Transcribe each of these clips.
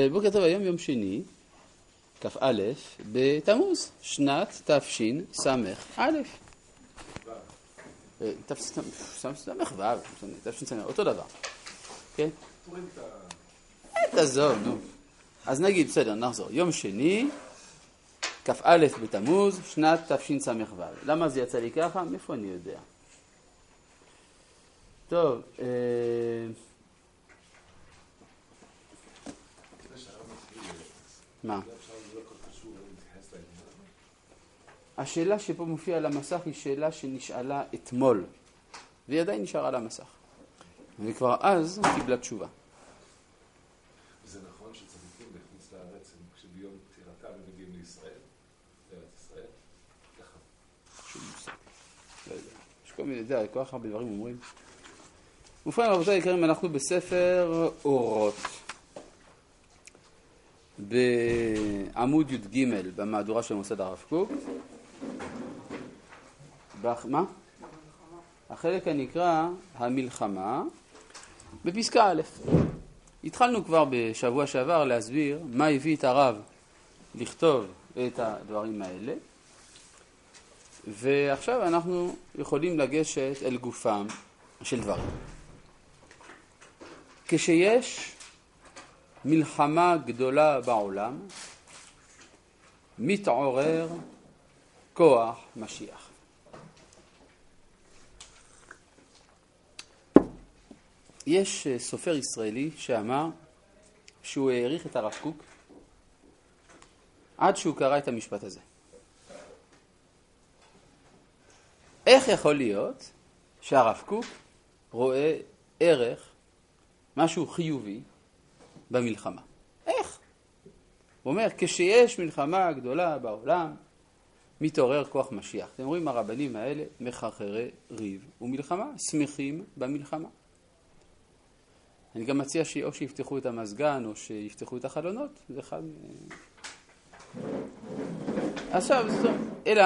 בוקר טוב, היום יום שני, כ"א, בתמוז, שנת תשס"א. תשס"ו, אותו דבר. כן? תעזוב, נו. אז נגיד, בסדר, נחזור. יום שני, כ"א בתמוז, שנת תשס"ו. למה זה יצא לי ככה? מאיפה אני יודע? טוב, מה? השאלה שפה מופיעה על המסך היא שאלה שנשאלה אתמול, והיא עדיין נשארה על המסך. וכבר אז קיבלה תשובה. זה נכון שצדיקים להכניס לארץ כשביום פטירתם הם מגיעים לישראל, לארץ ישראל? ככה. שום מושג. לא יודע. יש כל מיני, יודע, כל כך הרבה דברים אומרים. ובכן, רבותיי היקרים, אנחנו בספר אורות. בעמוד י"ג במהדורה של מוסד הרב קוק. מה? החלק הנקרא המלחמה בפסקה א'. התחלנו כבר בשבוע שעבר להסביר מה הביא את הרב לכתוב את הדברים האלה, ועכשיו אנחנו יכולים לגשת אל גופם של דברים. כשיש מלחמה גדולה בעולם, מתעורר כוח משיח. יש סופר ישראלי שאמר שהוא העריך את הרב קוק עד שהוא קרא את המשפט הזה. איך יכול להיות שהרב קוק רואה ערך, משהו חיובי, במלחמה? איך? הוא אומר, כשיש מלחמה גדולה בעולם, מתעורר כוח משיח. אתם רואים, הרבנים האלה מחרחרי ריב ומלחמה, שמחים במלחמה. אני גם מציע שאו שיפתחו את המזגן או שיפתחו את החלונות, זה אחד... עכשיו, אלא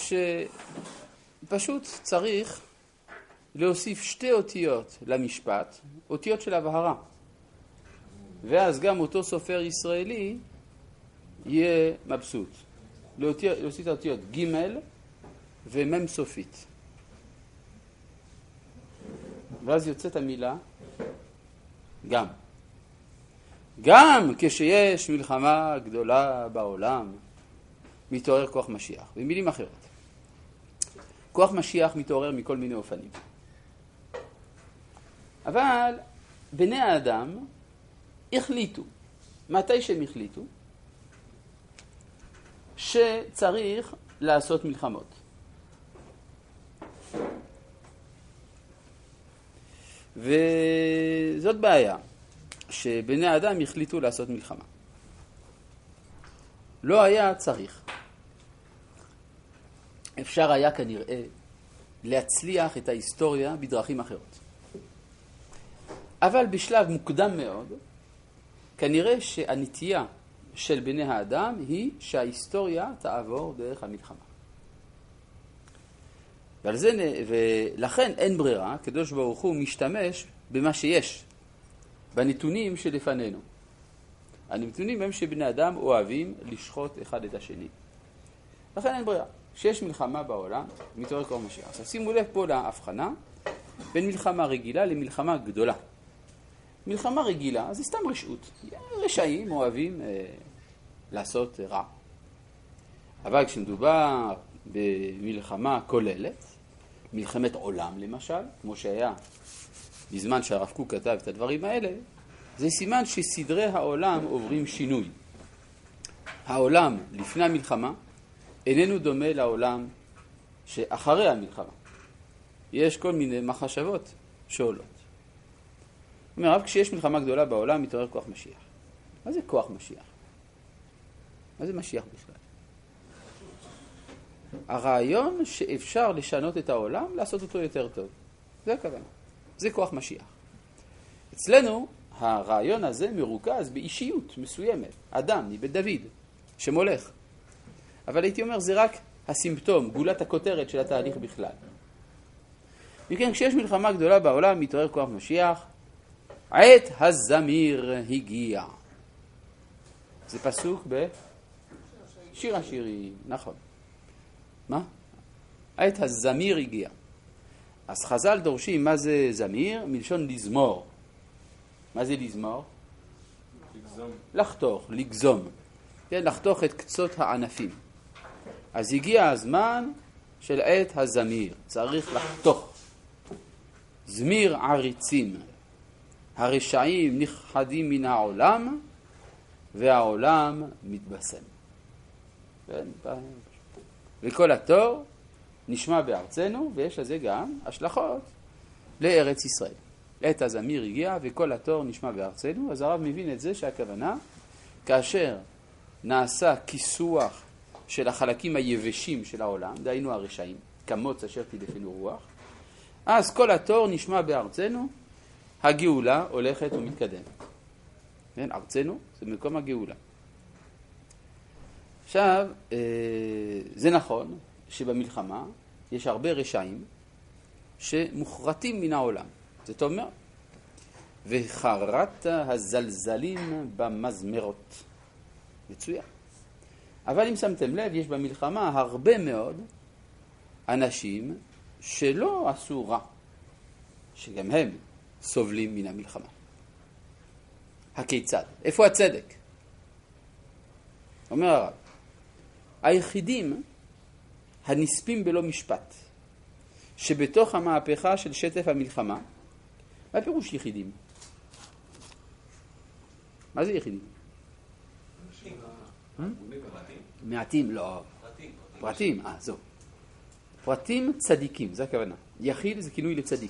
שפשוט צריך להוסיף שתי אותיות למשפט, אותיות של הבהרה. ואז גם אותו סופר ישראלי יהיה מבסוט. להוסיף את האותיות ג' ומ' סופית. ואז יוצאת המילה גם. גם כשיש מלחמה גדולה בעולם, מתעורר כוח משיח. במילים אחרות, כוח משיח מתעורר מכל מיני אופנים. אבל בני האדם החליטו, מתי שהם החליטו, שצריך לעשות מלחמות. וזאת בעיה, שבני האדם החליטו לעשות מלחמה. לא היה צריך. אפשר היה כנראה להצליח את ההיסטוריה בדרכים אחרות. אבל בשלב מוקדם מאוד, כנראה שהנטייה של בני האדם היא שההיסטוריה תעבור דרך המלחמה. ולכן אין ברירה, הקדוש ברוך הוא משתמש במה שיש, בנתונים שלפנינו. הנתונים הם שבני אדם אוהבים לשחוט אחד את השני. לכן אין ברירה. כשיש מלחמה בעולם, מתעורר כוח משיח. אז שימו לב פה להבחנה בין מלחמה רגילה למלחמה גדולה. מלחמה רגילה זה סתם רשעות. רשעים אוהבים לעשות רע. אבל כשמדובר במלחמה כוללת, מלחמת עולם למשל, כמו שהיה בזמן שהרב קוק כתב את הדברים האלה, זה סימן שסדרי העולם עוברים שינוי. העולם לפני המלחמה איננו דומה לעולם שאחרי המלחמה. יש כל מיני מחשבות שעולות. אומר, אבל כשיש מלחמה גדולה בעולם, מתעורר כוח משיח. מה זה כוח משיח? מה זה משיח בכלל? הרעיון שאפשר לשנות את העולם, לעשות אותו יותר טוב. זה הכוונה. זה כוח משיח. אצלנו, הרעיון הזה מרוכז באישיות מסוימת. אדם, מבית דוד, שמולך. אבל הייתי אומר, זה רק הסימפטום, גולת הכותרת של התהליך בכלל. וכן, כשיש מלחמה גדולה בעולם, מתעורר כוח משיח, עת הזמיר הגיע. זה פסוק בשיר השירים, נכון. מה? עת הזמיר הגיע. אז חז"ל דורשים מה זה זמיר? מלשון לזמור. מה זה לזמור? לגזום. לחתוך, לגזום. כן, לחתוך את קצות הענפים. אז הגיע הזמן של עת הזמיר. צריך לחתוך. זמיר עריצים. הרשעים נכחדים מן העולם, והעולם מתבשם. וכל התור נשמע בארצנו, ויש לזה גם השלכות לארץ ישראל. עת הזמיר הגיע וכל התור נשמע בארצנו, אז הרב מבין את זה שהכוונה, כאשר נעשה כיסוח של החלקים היבשים של העולם, דהיינו הרשעים, כמוץ אשר תדפנו רוח, אז כל התור נשמע בארצנו, הגאולה הולכת ומתקדמת. כן, ארצנו זה מקום הגאולה. עכשיו, זה נכון שבמלחמה יש הרבה רשעים שמוחרטים מן העולם. זאת אומרת, וחרת הזלזלים במזמרות. מצוין. אבל אם שמתם לב, יש במלחמה הרבה מאוד אנשים שלא עשו רע, שגם הם סובלים מן המלחמה. הכיצד? איפה הצדק? אומר הרב, היחידים הנספים בלא משפט, שבתוך המהפכה של שטף המלחמה, מה פירוש יחידים? מה זה יחידים? מעטים, לא. פרטים, זו. פרטים צדיקים, זה הכוונה. יחיד זה כינוי לצדיק.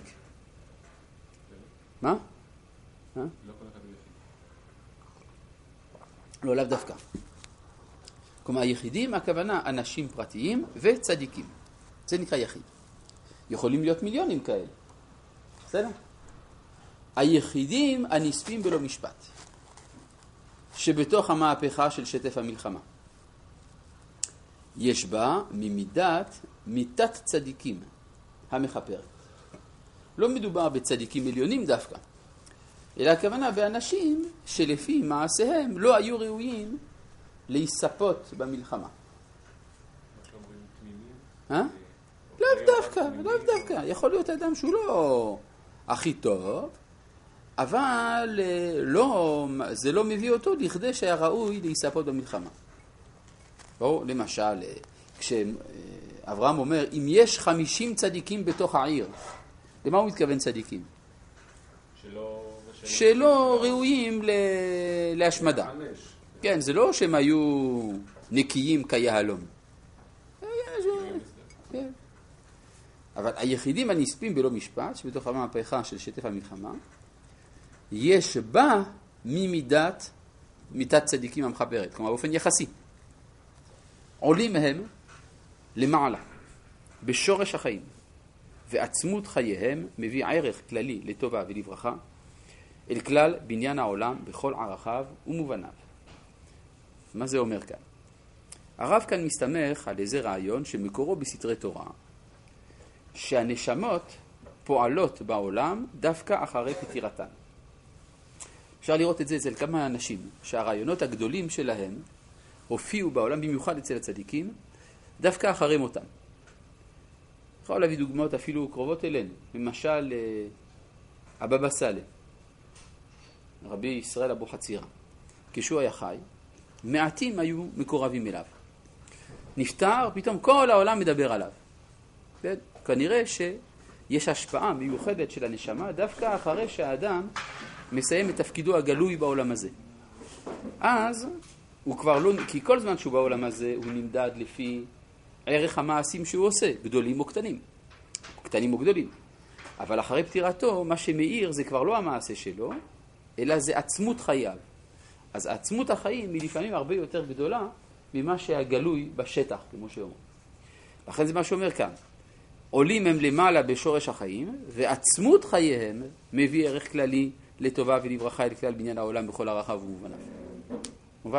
מה? לא כל אחד הוא יחיד. לא, לאו דווקא. כלומר, יחידים, הכוונה אנשים פרטיים וצדיקים. זה נקרא יחיד. יכולים להיות מיליונים כאלה. בסדר? היחידים הנספים בלא משפט, שבתוך המהפכה של שטף המלחמה. יש בה מיתת צדיקים המחפרת. לא מדובר בצדיקים עליונים דווקא, אלא הכוונה באנשים שלפי מעשיהם לא היו ראויים להיספות במלחמה. מה שאומרים תמימים? לאו דווקא. יכול להיות אדם שהוא לא הכי טוב, אבל זה לא מביא אותו לכדי שהיה ראוי להיספות במלחמה. או למשל, כשאברהם אומר, אם יש 50 צדיקים בתוך העיר, למה הוא מתכוון צדיקים? שלא ראויים להשמדה. כן, זה לא שהם היו נקיים כיהלום. כן. אבל היחידים הנספים בלא משפט, שבתוך המהפכה של שטף המלחמה, יש בה מיתת צדיקים המחפרת, כלומר באופן יחסי. עולים מהם למעלה, בשורש החיים, ועצמות חייהם מביא ערך כללי לטובה ולברכה, אל כלל בניין העולם בכל ערכיו ומובניו. מה זה אומר כאן? הרב כאן מסתמך על איזה רעיון שמקורו בסתרי תורה, שהנשמות פועלות בעולם דווקא אחרי פטירתן. אפשר לראות את זה אצל כמה אנשים, שהרעיונות הגדולים שלהם הופיעו בעולם, במיוחד אצל הצדיקים, דווקא אחרי מותם. יכול להביא דוגמאות אפילו קרובות אלינו. למשל, הבבא סאלה, רבי ישראל אבו חצירה. כשהוא היה חי, מעטים היו מקורבים אליו. נפטר, פתאום כל העולם מדבר עליו. כן? כנראה שיש השפעה מיוחדת של הנשמה דווקא אחרי שהאדם מסיים את תפקידו הגלוי בעולם הזה. אז הוא כבר לא, כי כל זמן שהוא בעולם הזה הוא נמדד לפי ערך המעשים שהוא עושה, גדולים או קטנים. קטנים או גדולים. אבל אחרי פטירתו, מה שמאיר זה כבר לא המעשה שלו, אלא זה עצמות חייו. אז עצמות החיים היא לפעמים הרבה יותר גדולה ממה שהגלוי בשטח, כמו שאומר. לכן זה מה שאומר כאן. עולים הם למעלה בשורש החיים, ועצמות חייהם מביא ערך כללי לטובה ולברכה אל כלל בניין העולם בכל ערכיו ומובניו. מובן?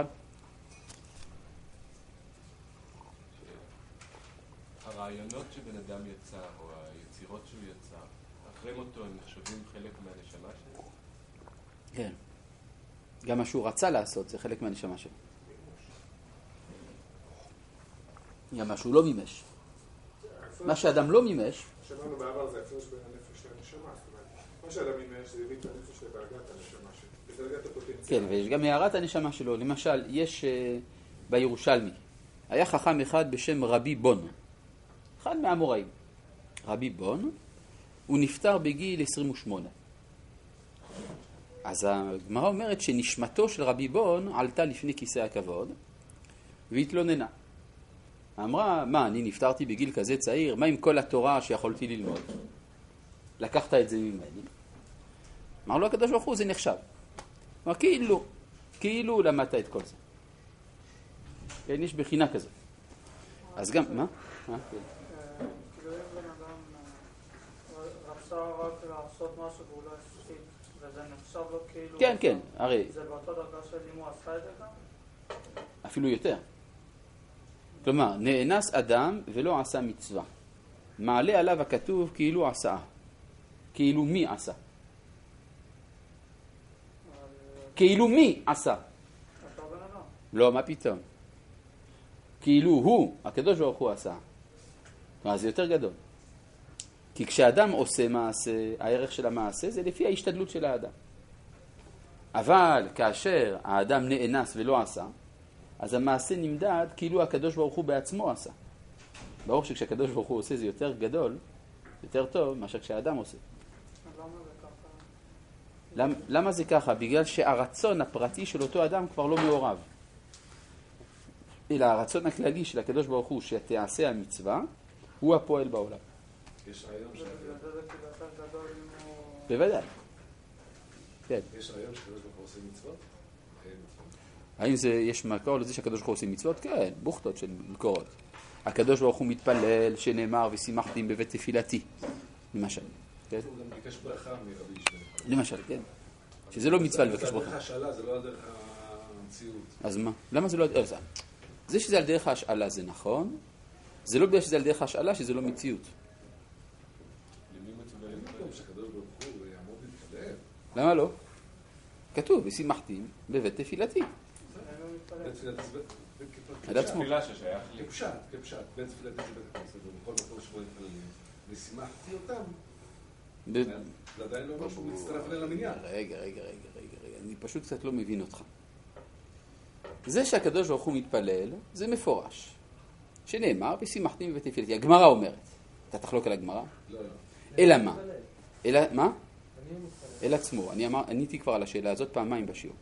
הרעיונות שבן אדם יצר, או היצירות שהוא יצר, אחרי מותו הם נחשבים חלק מהנשמה שלו? כן. גם מה שהוא רצה לעשות, זה חלק מהנשמה שלו. גם מה שהוא לא מימש. מה שאדם לא מימש... שמענו בעבר זה ההפרש בין הנפש לנשמה. מה שאדם מימש זה הביא את הנפש לדרגת הנשמה שלו, לדרגת הפוטנציאל. כן, ויש גם הערת הנשמה שלו. למשל, יש בירושלמי, היה חכם אחד בשם רבי בון, אחד מהאמוראים. רבי בון, הוא נפטר בגיל 28. אז הגמרא אומרת שנשמתו של רבי בון עלתה לפני כיסא הכבוד והתלוננה. אמרה, מה, אני נפטרתי בגיל כזה צעיר? מה עם כל התורה שיכולתי ללמוד? לקחת את זה ממני. אמר לו הקדוש ברוך הוא, זה נחשב. אמר, כאילו למדת את כל זה. כן, יש בחינה כזאת. אז גם, מה? כאילו אם בן אדם רצה רק לעשות משהו והוא לא הספיק, וזה נחשב לו כאילו... כן, כן, הרי... זה באותו דרגה של אם הוא עשה את זה גם? אפילו יותר. כלומר, נאנס אדם ולא עשה מצווה. מעלה עליו הכתוב כאילו עשה. כאילו מי עשה? כאילו מי עשה? אותו בן אדם. לא, מה פתאום? כאילו הוא, הקדוש ברוך הוא עשה. כלומר, זה יותר גדול. כי כשאדם עושה מעשה, הערך של המעשה זה לפי ההשתדלות של האדם. אבל כאשר האדם נאנס ולא עשה, אז המעשה נמדד כאילו הקדוש ברוך הוא בעצמו עשה. ברור שכשהקדוש ברוך הוא עושה זה יותר גדול, יותר טוב, מאשר כשהאדם עושה. למה זה ככה? בגלל שהרצון הפרטי של אותו אדם כבר לא מעורב. אלא הרצון הכללי של הקדוש ברוך הוא שתעשה המצווה, הוא הפועל בעולם. יש רעיון זה כאילו יותר גדול אם הוא... בוודאי. כן. יש רעיון שקדוש ברוך הוא עושה מצוות? האם יש מקור לזה שהקדוש ברוך הוא עושה מצוות? כן, בוכתות של מקורות. הקדוש ברוך הוא מתפלל שנאמר ושימחתי בבית תפילתי. למשל. כן? הוא גם ביקש ברכה מרבי ישמעאל. למשל, כן. שזה לא מצווה לבקש זה ברכה. דרך השאלה, זה לא דרך המציאות. אז מה? למה זה לא... זה שזה על דרך ההשאלה זה נכון, זה לא בגלל שזה על דרך ההשאלה שזה לא מציאות. למי מצווה למקום שהקדוש ברוך הוא יעמוד להתפלל? למה לא? כתוב, ושימחתי בבית תפילתי. בית תפילתי זה בית על עצמו. תפילה ששייך לי. כפשט. בית תפילתי זה בית הכנסת, ובכל מקום שבו מתפללים. ושימחתי אותם. זה עדיין לא אומר שהוא מצטרף אליהם למניין. רגע, אני פשוט קצת לא מבין אותך. זה שהקדוש ברוך הוא מתפלל, זה מפורש. שנאמר, ושימחתי בבית תפילתי. הגמרא אומרת. אתה תחלוק על הגמרא? לא. אלא מה? אלא מה? אל עצמו. אני עניתי כבר על השאלה הזאת פעמיים בשיעור.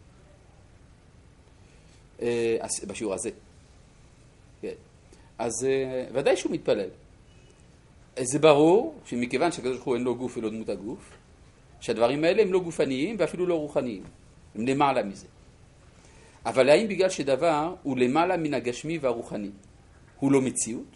בשיעור הזה. כן. אז ודאי שהוא מתפלל. זה ברור שמכיוון שהקדוש ברוך הוא אין לו גוף ולא דמות הגוף, שהדברים האלה הם לא גופניים ואפילו לא רוחניים. הם למעלה מזה. אבל האם בגלל שדבר הוא למעלה מן הגשמי והרוחני, הוא לא מציאות?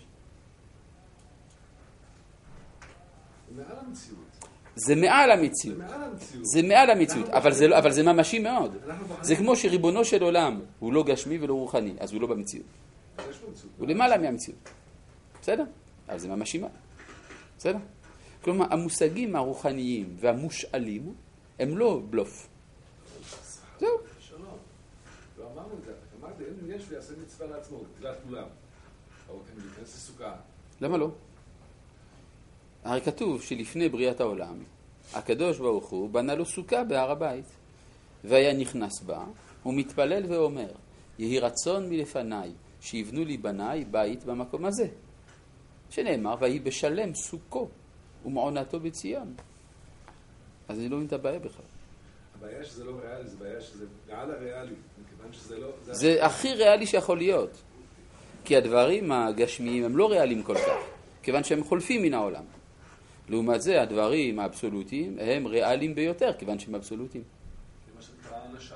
מעל המציאות. זה מעל המציאות. זה מעל המציאות, אבל זה ממשי מאוד. זה כמו שריבונו של עולם הוא לא גשמי ולא רוחני, אז הוא לא במציאות. הוא למעלה מהמציאות. בסדר? אבל זה ממשי מאוד. בסדר? כלומר, המושגים הרוחניים והמושאלים הם לא בלוף. זהו. לא אמרנו את זה, אמרת, אם יש ויעשה מצווה לעצמו, תפילת כולם. אבל הם להיכנס לסוכה. למה לא? הרי כתוב שלפני בריאת העולם, הקדוש ברוך הוא בנה לו סוכה בהר הבית, והיה נכנס בה, הוא מתפלל ואומר, יהי רצון מלפניי, שיבנו לי בניי בית במקום הזה. שנאמר, ויהי בשלם סוכו, ומעונתו בציון. אז אני לא מבין את הבעיה בכלל. הבעיה שזה לא ריאלי, זה בעיה שזה מעל הריאלי, מכיוון שזה לא... זה הכי ריאלי שיכול להיות. כי הדברים הגשמיים הם לא ריאליים כל כך, כיוון שהם חולפים מן העולם. לעומת זה, הדברים האבסולוטיים הם ריאליים ביותר, כיוון שהם אבסולוטיים. זה מה שנקרא האנשה.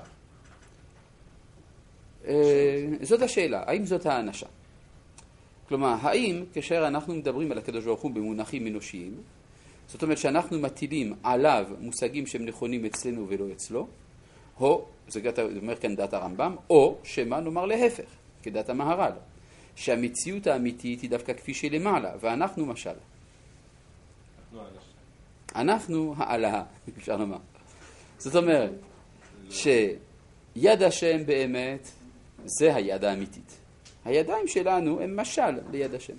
זאת השאלה, האם זאת האנשה? כלומר, האם כאשר אנחנו מדברים על הקדוש ברוך הוא במונחים אנושיים, זאת אומרת שאנחנו מטילים עליו מושגים שהם נכונים אצלנו ולא אצלו, או, זה אומר כאן דעת הרמב"ם, או שמה נאמר להפך, כדעת המהר"ל, שהמציאות האמיתית היא דווקא כפי שלמעלה, ואנחנו משל. אנחנו העלה, אפשר לומר. זאת אומרת יד השם באמת זה היד האמיתית. הידיים שלנו הם משל ליד השם.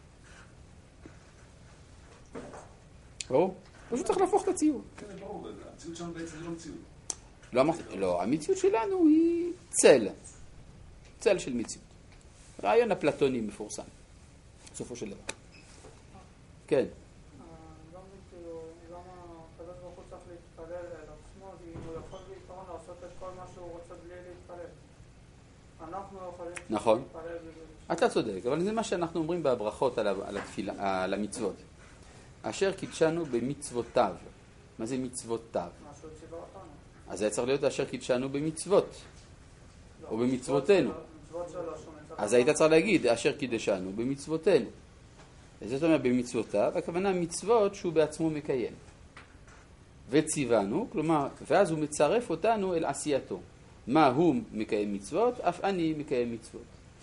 ברור? פשוט צריך להפוך את הציור. כן, ברור, המציאות שלנו בעצם זה לא מציאות. לא, המציאות שלנו היא צל. צל של מציאות. רעיון אפלטוני מפורסם. בסופו של דבר. כן. למה הקדוש ברוך הוא צריך להתפלל אל עצמו, אם הוא יכול בעיקרון לעשות את כל מה שהוא רוצה בלי להתפלל. אנחנו יכולים נכון. להתפלל בלי... אתה צודק, אבל זה מה שאנחנו אומרים בברכות על המצוות. אשר קידשנו במצוותיו. מה זה מצוותיו? משהו ציווה אותנו. אז היה צריך להיות אשר קידשנו במצוות. או במצוותינו. אז היית צריך להגיד אשר קידשנו במצוותינו. זאת אומרת במצוותיו, הכוונה מצוות שהוא בעצמו מקיים. וציוונו, כלומר, ואז הוא מצרף אותנו אל עשייתו. מה הוא מקיים מצוות? אף אני מקיים מצוות.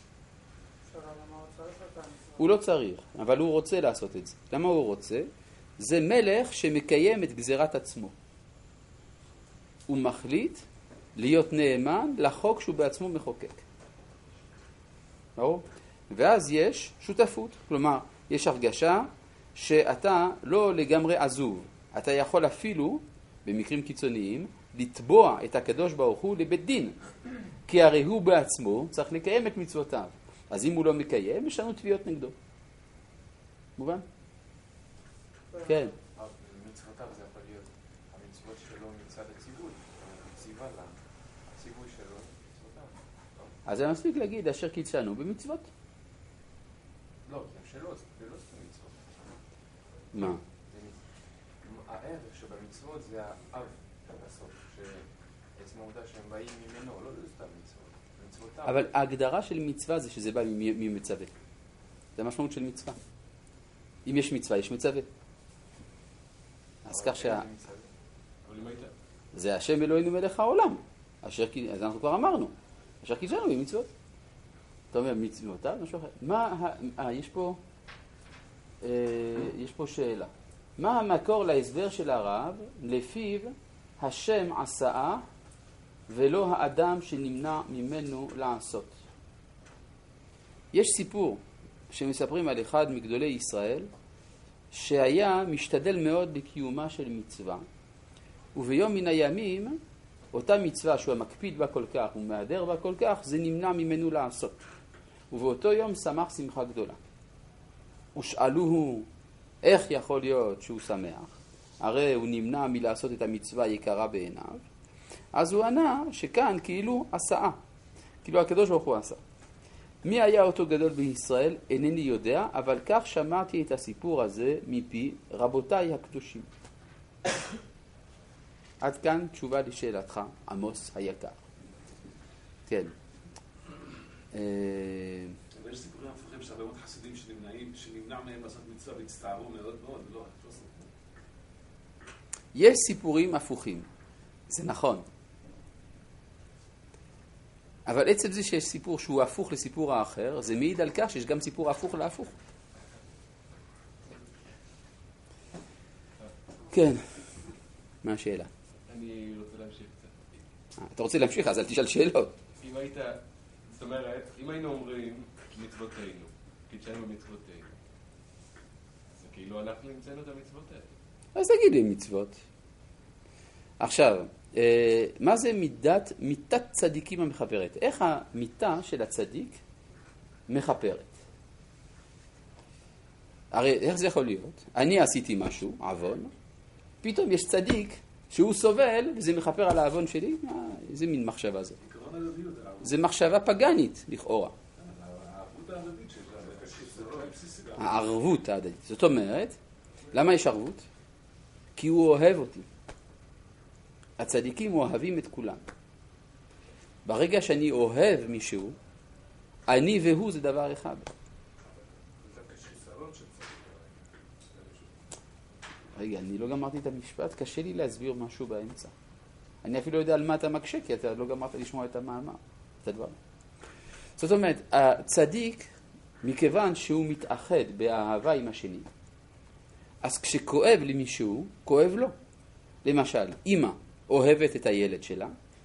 הוא לא צריך, אבל הוא רוצה לעשות את זה. למה הוא רוצה? זה מלך שמקיים את גזירת עצמו. הוא מחליט להיות נאמן לחוק שהוא בעצמו מחוקק. ברור? ואז יש שותפות, כלומר, יש הרגשה שאתה לא לגמרי עזוב. אתה יכול אפילו, במקרים קיצוניים, לתבוע את הקדוש ברוך הוא לבית דין. כי הרי הוא בעצמו צריך לקיים את מצוותיו. אז אם הוא לא מקיים, יש לנו תביעות נגדו. מובן? כן. מצוותיו זה יכול להיות המצוות שלו מצד הציווי. הציווה לה, הציווי שלו, מצוותיו. אז זה מספיק להגיד אשר קידשנו במצוות. לא, כי הם שלו, זה לא סתם מצוות. מה? הערך שבמצוות זה האב בסוף, שעצם העובדה שהם באים ממנו, לא סתם מצוות. אבל ההגדרה של מצווה זה שזה בא ממצווה. זה המשמעות של מצווה. אם יש מצווה, יש מצווה. אז כך זה השם אלוהינו מלך העולם. אז אנחנו כבר אמרנו. אשר קידשנו במצוות. אתה אומר מצוותיו, משהו אחר. יש פה שאלה. מה המקור להסבר של הרב לפיו השם עשה ולא האדם שנמנע ממנו לעשות? יש סיפור שמספרים על אחד מגדולי ישראל שהיה משתדל מאוד לקיומה של מצווה, וביום מן הימים אותה מצווה שהוא מקפיד בה כל כך ומהדר בה כל כך, זה נמנע ממנו לעשות. ובאותו יום שמח שמחה גדולה. ושאלוהו איך יכול להיות שהוא שמח? הרי הוא נמנע מלעשות את המצווה יקרה בעיניו. אז הוא ענה שכאן כאילו עשה. כאילו הקדוש ברוך הוא עשה. מי היה אותו גדול בישראל? אינני יודע, אבל כך שמעתי את הסיפור הזה מפי רבותיי הקדושים. עד כאן תשובה לשאלתך, עמוס היקר. כן. אבל יש סיפורים הפוכים שהרבה מאוד חסידים שנמנע מהם לעשות מצווה והצטערו מאוד מאוד, לא סופו. יש סיפורים הפוכים, זה נכון. אבל עצם זה שיש סיפור שהוא הפוך לסיפור האחר, זה מעיד על כך שיש גם סיפור הפוך להפוך. כן, מה השאלה? אני רוצה להמשיך קצת. אתה רוצה להמשיך? אז אל תשאל שאלות. זאת אומרת, אם היינו אומרים מצוותינו, קידשנו מצוותינו, זה כאילו אנחנו נמצאנו את המצוות האלה. אז תגיד לי מצוות. עכשיו, מה זה מיתת צדיקים המחפרת? איך המיתה של הצדיק מחפרת? הרי איך זה יכול להיות? אני עשיתי משהו, עוון, פתאום יש צדיק שהוא סובל וזה מחפר על העוון שלי? איזה מין מחשבה זה? זה מחשבה פגנית, לכאורה. הערבות ההדדית. זאת אומרת, למה יש ערבות? כי הוא אוהב אותי. הצדיקים אוהבים את כולם. ברגע שאני אוהב מישהו, אני והוא זה דבר אחד. רגע, אני לא גמרתי את המשפט, קשה לי להסביר משהו באמצע. אני אפילו לא יודע על מה אתה מקשה, כי אתה לא גמרת לשמוע את המאמר, את הדבר. זאת אומרת, הצדיק, מכיוון שהוא מתאחד באהבה עם השני, אז כשכואב למישהו, כואב לו. למשל, אמא אוהבת את הילד שלה,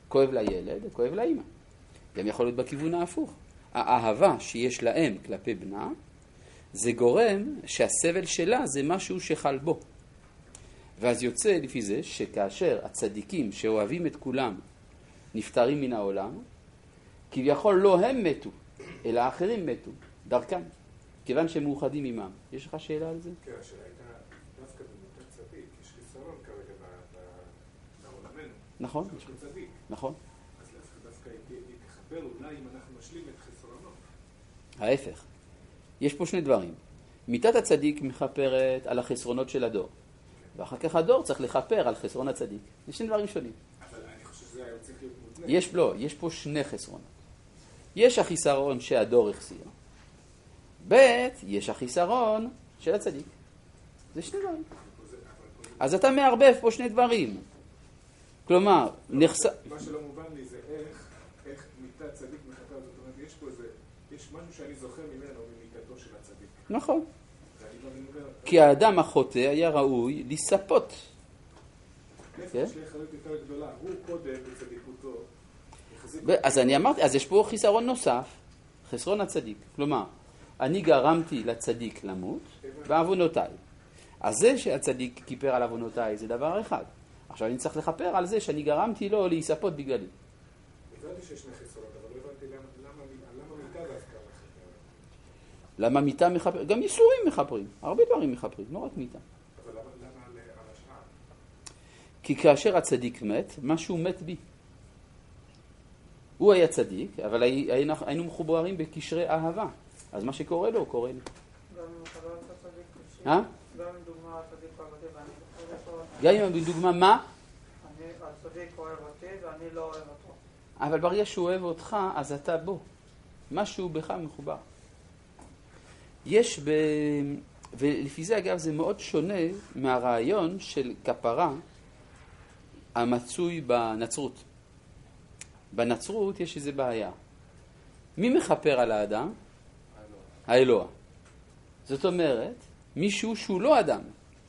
כואב לילד, כואב לאמא. גם יכול להיות בכיוון ההפוך. האהבה שיש לאם כלפי בנה, זה גורם שהסבל שלה זה משהו שחל בו. ואז יוצא לפי זה שכאשר הצדיקים שאוהבים את כולם נפטרים מן העולם, כביכול לא הם מתו, אלא האחרים מתו, דרכם, כיוון שהם מאוחדים עמם. יש לך שאלה על זה? כן, השאלה הייתה דווקא במותת צדיק, יש חיסרון כרגע בעולמנו. נכון. יש צדיק. נכון. אז דווקא היא תחבר אולי אם אנחנו משלים את חיסרונו. ההפך. יש פה שני דברים. מיתת הצדיק מחפרת על החסרונות של הדור. ואחר כך הדור צריך לחפר על חסרון הצדיק. זה שני דברים שונים. אבל אני חושב שזה היה צריך להיות מותנה. יש פה שני חסרונות. יש החיסרון שהדור החסיר. ב' יש החיסרון של הצדיק. זה שני דברים. אז אתה מערבב פה שני דברים. כלומר, מה שלא מובן לי זה איך מיתת צדיק מחפרת. זאת אומרת, יש פה יש משהו שאני זוכר ממנו ממיתתו של הצדיק. נכון. כי האדם החוטא היה ראוי לספות. נפש לאחריות יותר גדולה, הוא קודם בצדיקותו. אז אני אמרתי, אז יש פה חיסרון נוסף, חסרון הצדיק. כלומר, אני גרמתי לצדיק למות בעוונותיי. אז זה שהצדיק כיפר על עוונותיי זה דבר אחד. עכשיו אני צריך לכפר על זה שאני גרמתי לו להיספות בגללי. הבנתי שיש שני חסרונות, אבל לא הבנתי למה מיתה דווקא מחפרת. למה מיתה מחפר? גם ייסורים מחפרים, הרבה דברים מחפרים, לא רק מיתה. אבל למה על השאר? כי כאשר הצדיק מת, משהו מת בי. הוא היה צדיק, אבל היינו מחוברים בקשרי אהבה. אז מה שקורה לו, קורה לי. גם אם אתה לא עושה צדיק אישי, גם אם דוגמה הצדיק אוהב אותי ואני לא אוהב אותו. גם אם בדוגמה מה? הצדיק אוהב אותי ואני לא אוהב אותו. אבל ברגע שהוא אוהב אותך, אז אתה בו. משהו בך מחובר. ולפי זה אגב זה מאוד שונה מהרעיון של כפרה המצוי בנצרות. בנצרות יש איזו בעיה. מי מחפר על האדם? האלוה. זאת אומרת, מישהו שהוא לא אדם.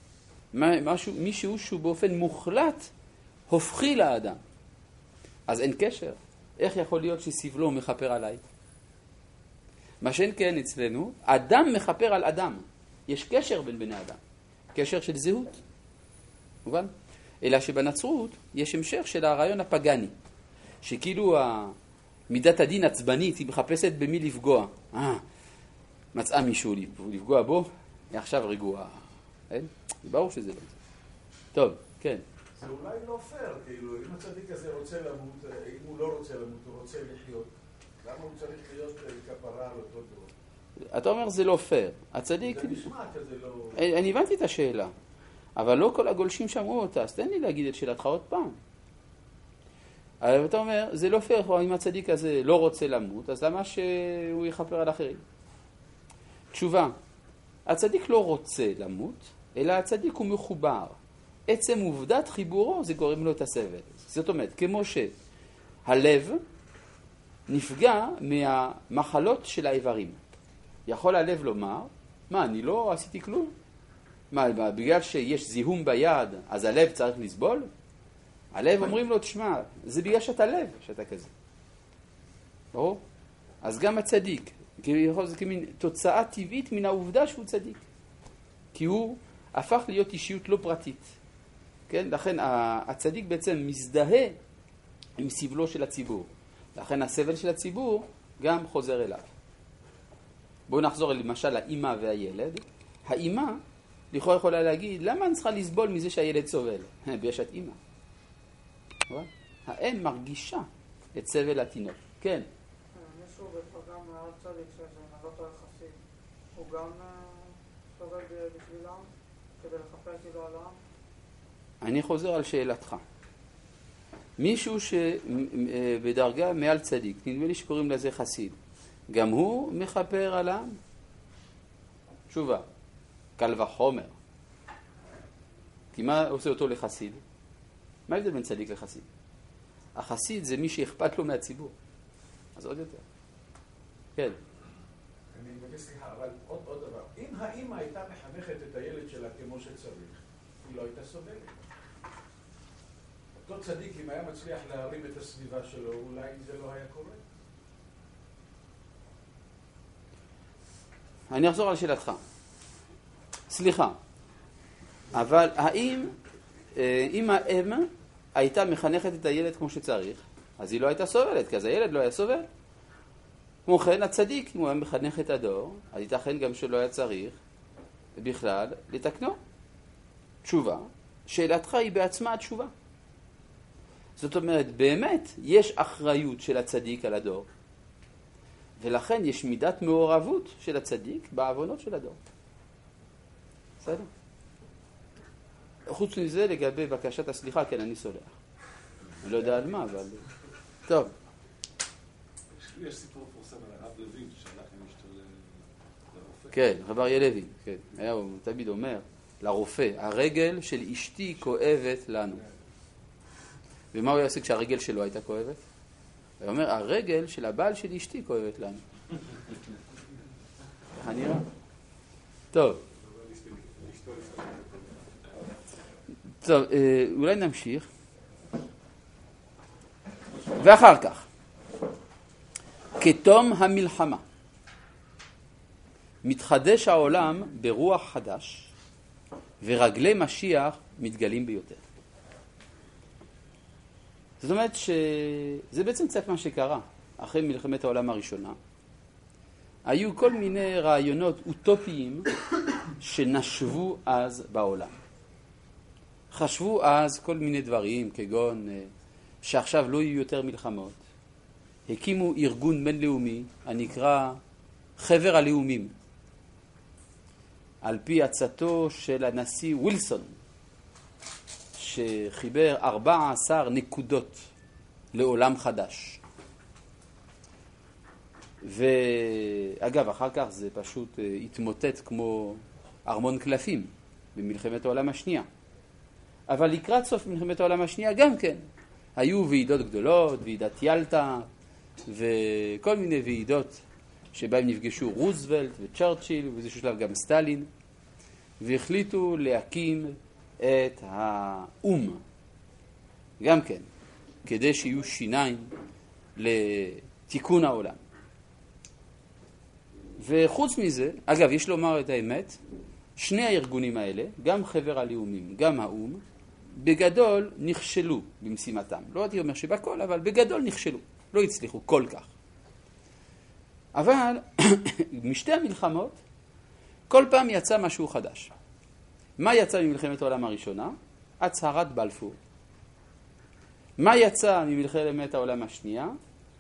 מישהו שהוא באופן מוחלט הופכי לאדם. אז אין קשר. איך יכול להיות שסבלו מחפר עליי? מה שאין כן אצלנו, אדם מחפר על אדם. יש קשר בין בני אדם. קשר של זהות. מובן? אלא שבנצרות יש המשך של הרעיון הפגני. שכאילו מידת הדין עצבנית היא מחפשת במי לפגוע. מצאה מישהו לפגוע בו, היא עכשיו רגועה. אין? זה ברור שזה לא. טוב, כן. זה אולי לא פייר, כאילו, אם הצדיק הזה רוצה למות, אם הוא לא רוצה למות, הוא רוצה לחיות, למה הוא צריך להיות כפרה על אותו דור? אתה אומר זה לא פייר. הצדיק... זה נשמע כזה לא... אני הבנתי את השאלה, אבל לא כל הגולשים שמעו אותה, אז תן לי להגיד את שאלתך עוד פעם. אבל אתה אומר, זה לא פייר, אם הצדיק הזה לא רוצה למות, אז למה שהוא יכפר על אחרים? תשובה, הצדיק לא רוצה למות, אלא הצדיק הוא מחובר. עצם עובדת חיבורו זה גורם לו את הסבל. זאת אומרת, כמו שהלב נפגע מהמחלות של האיברים. יכול הלב לומר, מה, אני לא עשיתי כלום? מה, בגלל שיש זיהום ביד, אז הלב צריך לסבול? הלב אומרים לו, תשמע, זה בגלל שאתה לב, שאתה כזה. ברור? אז גם הצדיק, זה כמין תוצאה טבעית מן העובדה שהוא צדיק. כי הוא הפך להיות אישיות לא פרטית. כן? לכן הצדיק בעצם מזדהה עם סבלו של הציבור. לכן הסבל של הציבור גם חוזר אליו. בואו נחזור למשל לאמא והילד. האמא לכאורה יכולה להגיד, למה אני צריכה לסבול מזה שהילד סובל? בגלל שאת אמא. האם מרגישה את סבל התינוק. כן. מישהו בפגם מאוד צדיק שזה נגות היחסי, הוא גם סובל בשבילם כדי לחפר כאילו על העם? אני חוזר על שאלתך. מישהו שבדרגה מעל צדיק, נדמה לי שקוראים לזה חסיד, גם הוא מחפר על העם? תשובה, קל וחומר. כי מה עושה אותו לחסיד? מה ההבדל בין צדיק לחסיד? החסיד זה מי שאכפת לו מהציבור. אז עוד יותר. כן. אני מבקש סליחה, אבל עוד דבר. אם האמא הייתה מחנכת את הילד שלה כמו שצריך, היא לא הייתה סובלת. אותו צדיק, אם היה מצליח להרים את הסביבה שלו, אולי זה לא היה קורה? אני אחזור על שאלתך. סליחה, אבל האם אם האם הייתה מחנכת את הילד כמו שצריך, אז היא לא הייתה סובלת, כי אז הילד לא היה סובל. כמו כן, הצדיק, אם הוא היה מחנך את הדור, אז ייתכן גם שלא היה צריך בכלל לתקנו. תשובה, שאלתך היא בעצמה התשובה. זאת אומרת, באמת יש אחריות של הצדיק על הדור, ולכן יש מידת מעורבות של הצדיק בעוונות של הדור. בסדר? חוץ מזה, לגבי בקשת הסליחה, כן, אני סולח. אני לא יודע על מה, אבל... טוב. יש סיפור פורסם על הרב לוין, שהלך עם אשתו לרופא. כן, רב אריה לוין, כן. הוא תמיד אומר לרופא, הרגל של אשתי כואבת לנו. ומה הוא יעשה כשהרגל שלו הייתה כואבת? הוא אומר, הרגל של הבעל של אשתי כואבת לנו. ככה נראה? טוב. טוב, אולי נמשיך. ואחר כך, כתום המלחמה, מתחדש העולם ברוח חדש, ורגלי משיח מתגלים ביותר. זאת אומרת שזה בעצם קצת מה שקרה אחרי מלחמת העולם הראשונה. היו כל מיני רעיונות אוטופיים שנשבו אז בעולם. חשבו אז כל מיני דברים, כגון שעכשיו לא יהיו יותר מלחמות. הקימו ארגון בינלאומי הנקרא חבר הלאומים, על פי עצתו של הנשיא ווילסון, שחיבר 14 נקודות לעולם חדש. ואגב, אחר כך זה פשוט התמוטט כמו ארמון קלפים במלחמת העולם השנייה. אבל לקראת סוף מלחמת העולם השנייה גם כן. היו ועידות גדולות, ועידת ילטה, וכל מיני ועידות שבהם נפגשו רוזוולט וצ'רצ'יל, ובאיזשהו שלב גם סטלין, והחליטו להקים את האום, גם כן, כדי שיהיו שיניים לתיקון העולם. וחוץ מזה, אגב, יש לומר את האמת, שני הארגונים האלה, גם חבר הלאומים, גם האום, בגדול נכשלו במשימתם. לא הייתי אומר שבכל, אבל בגדול נכשלו. לא הצליחו כל כך. אבל משתי המלחמות, כל פעם יצא משהו חדש. מה יצא ממלחמת העולם הראשונה? הצהרת בלפור. מה יצא ממלחמת העולם השנייה?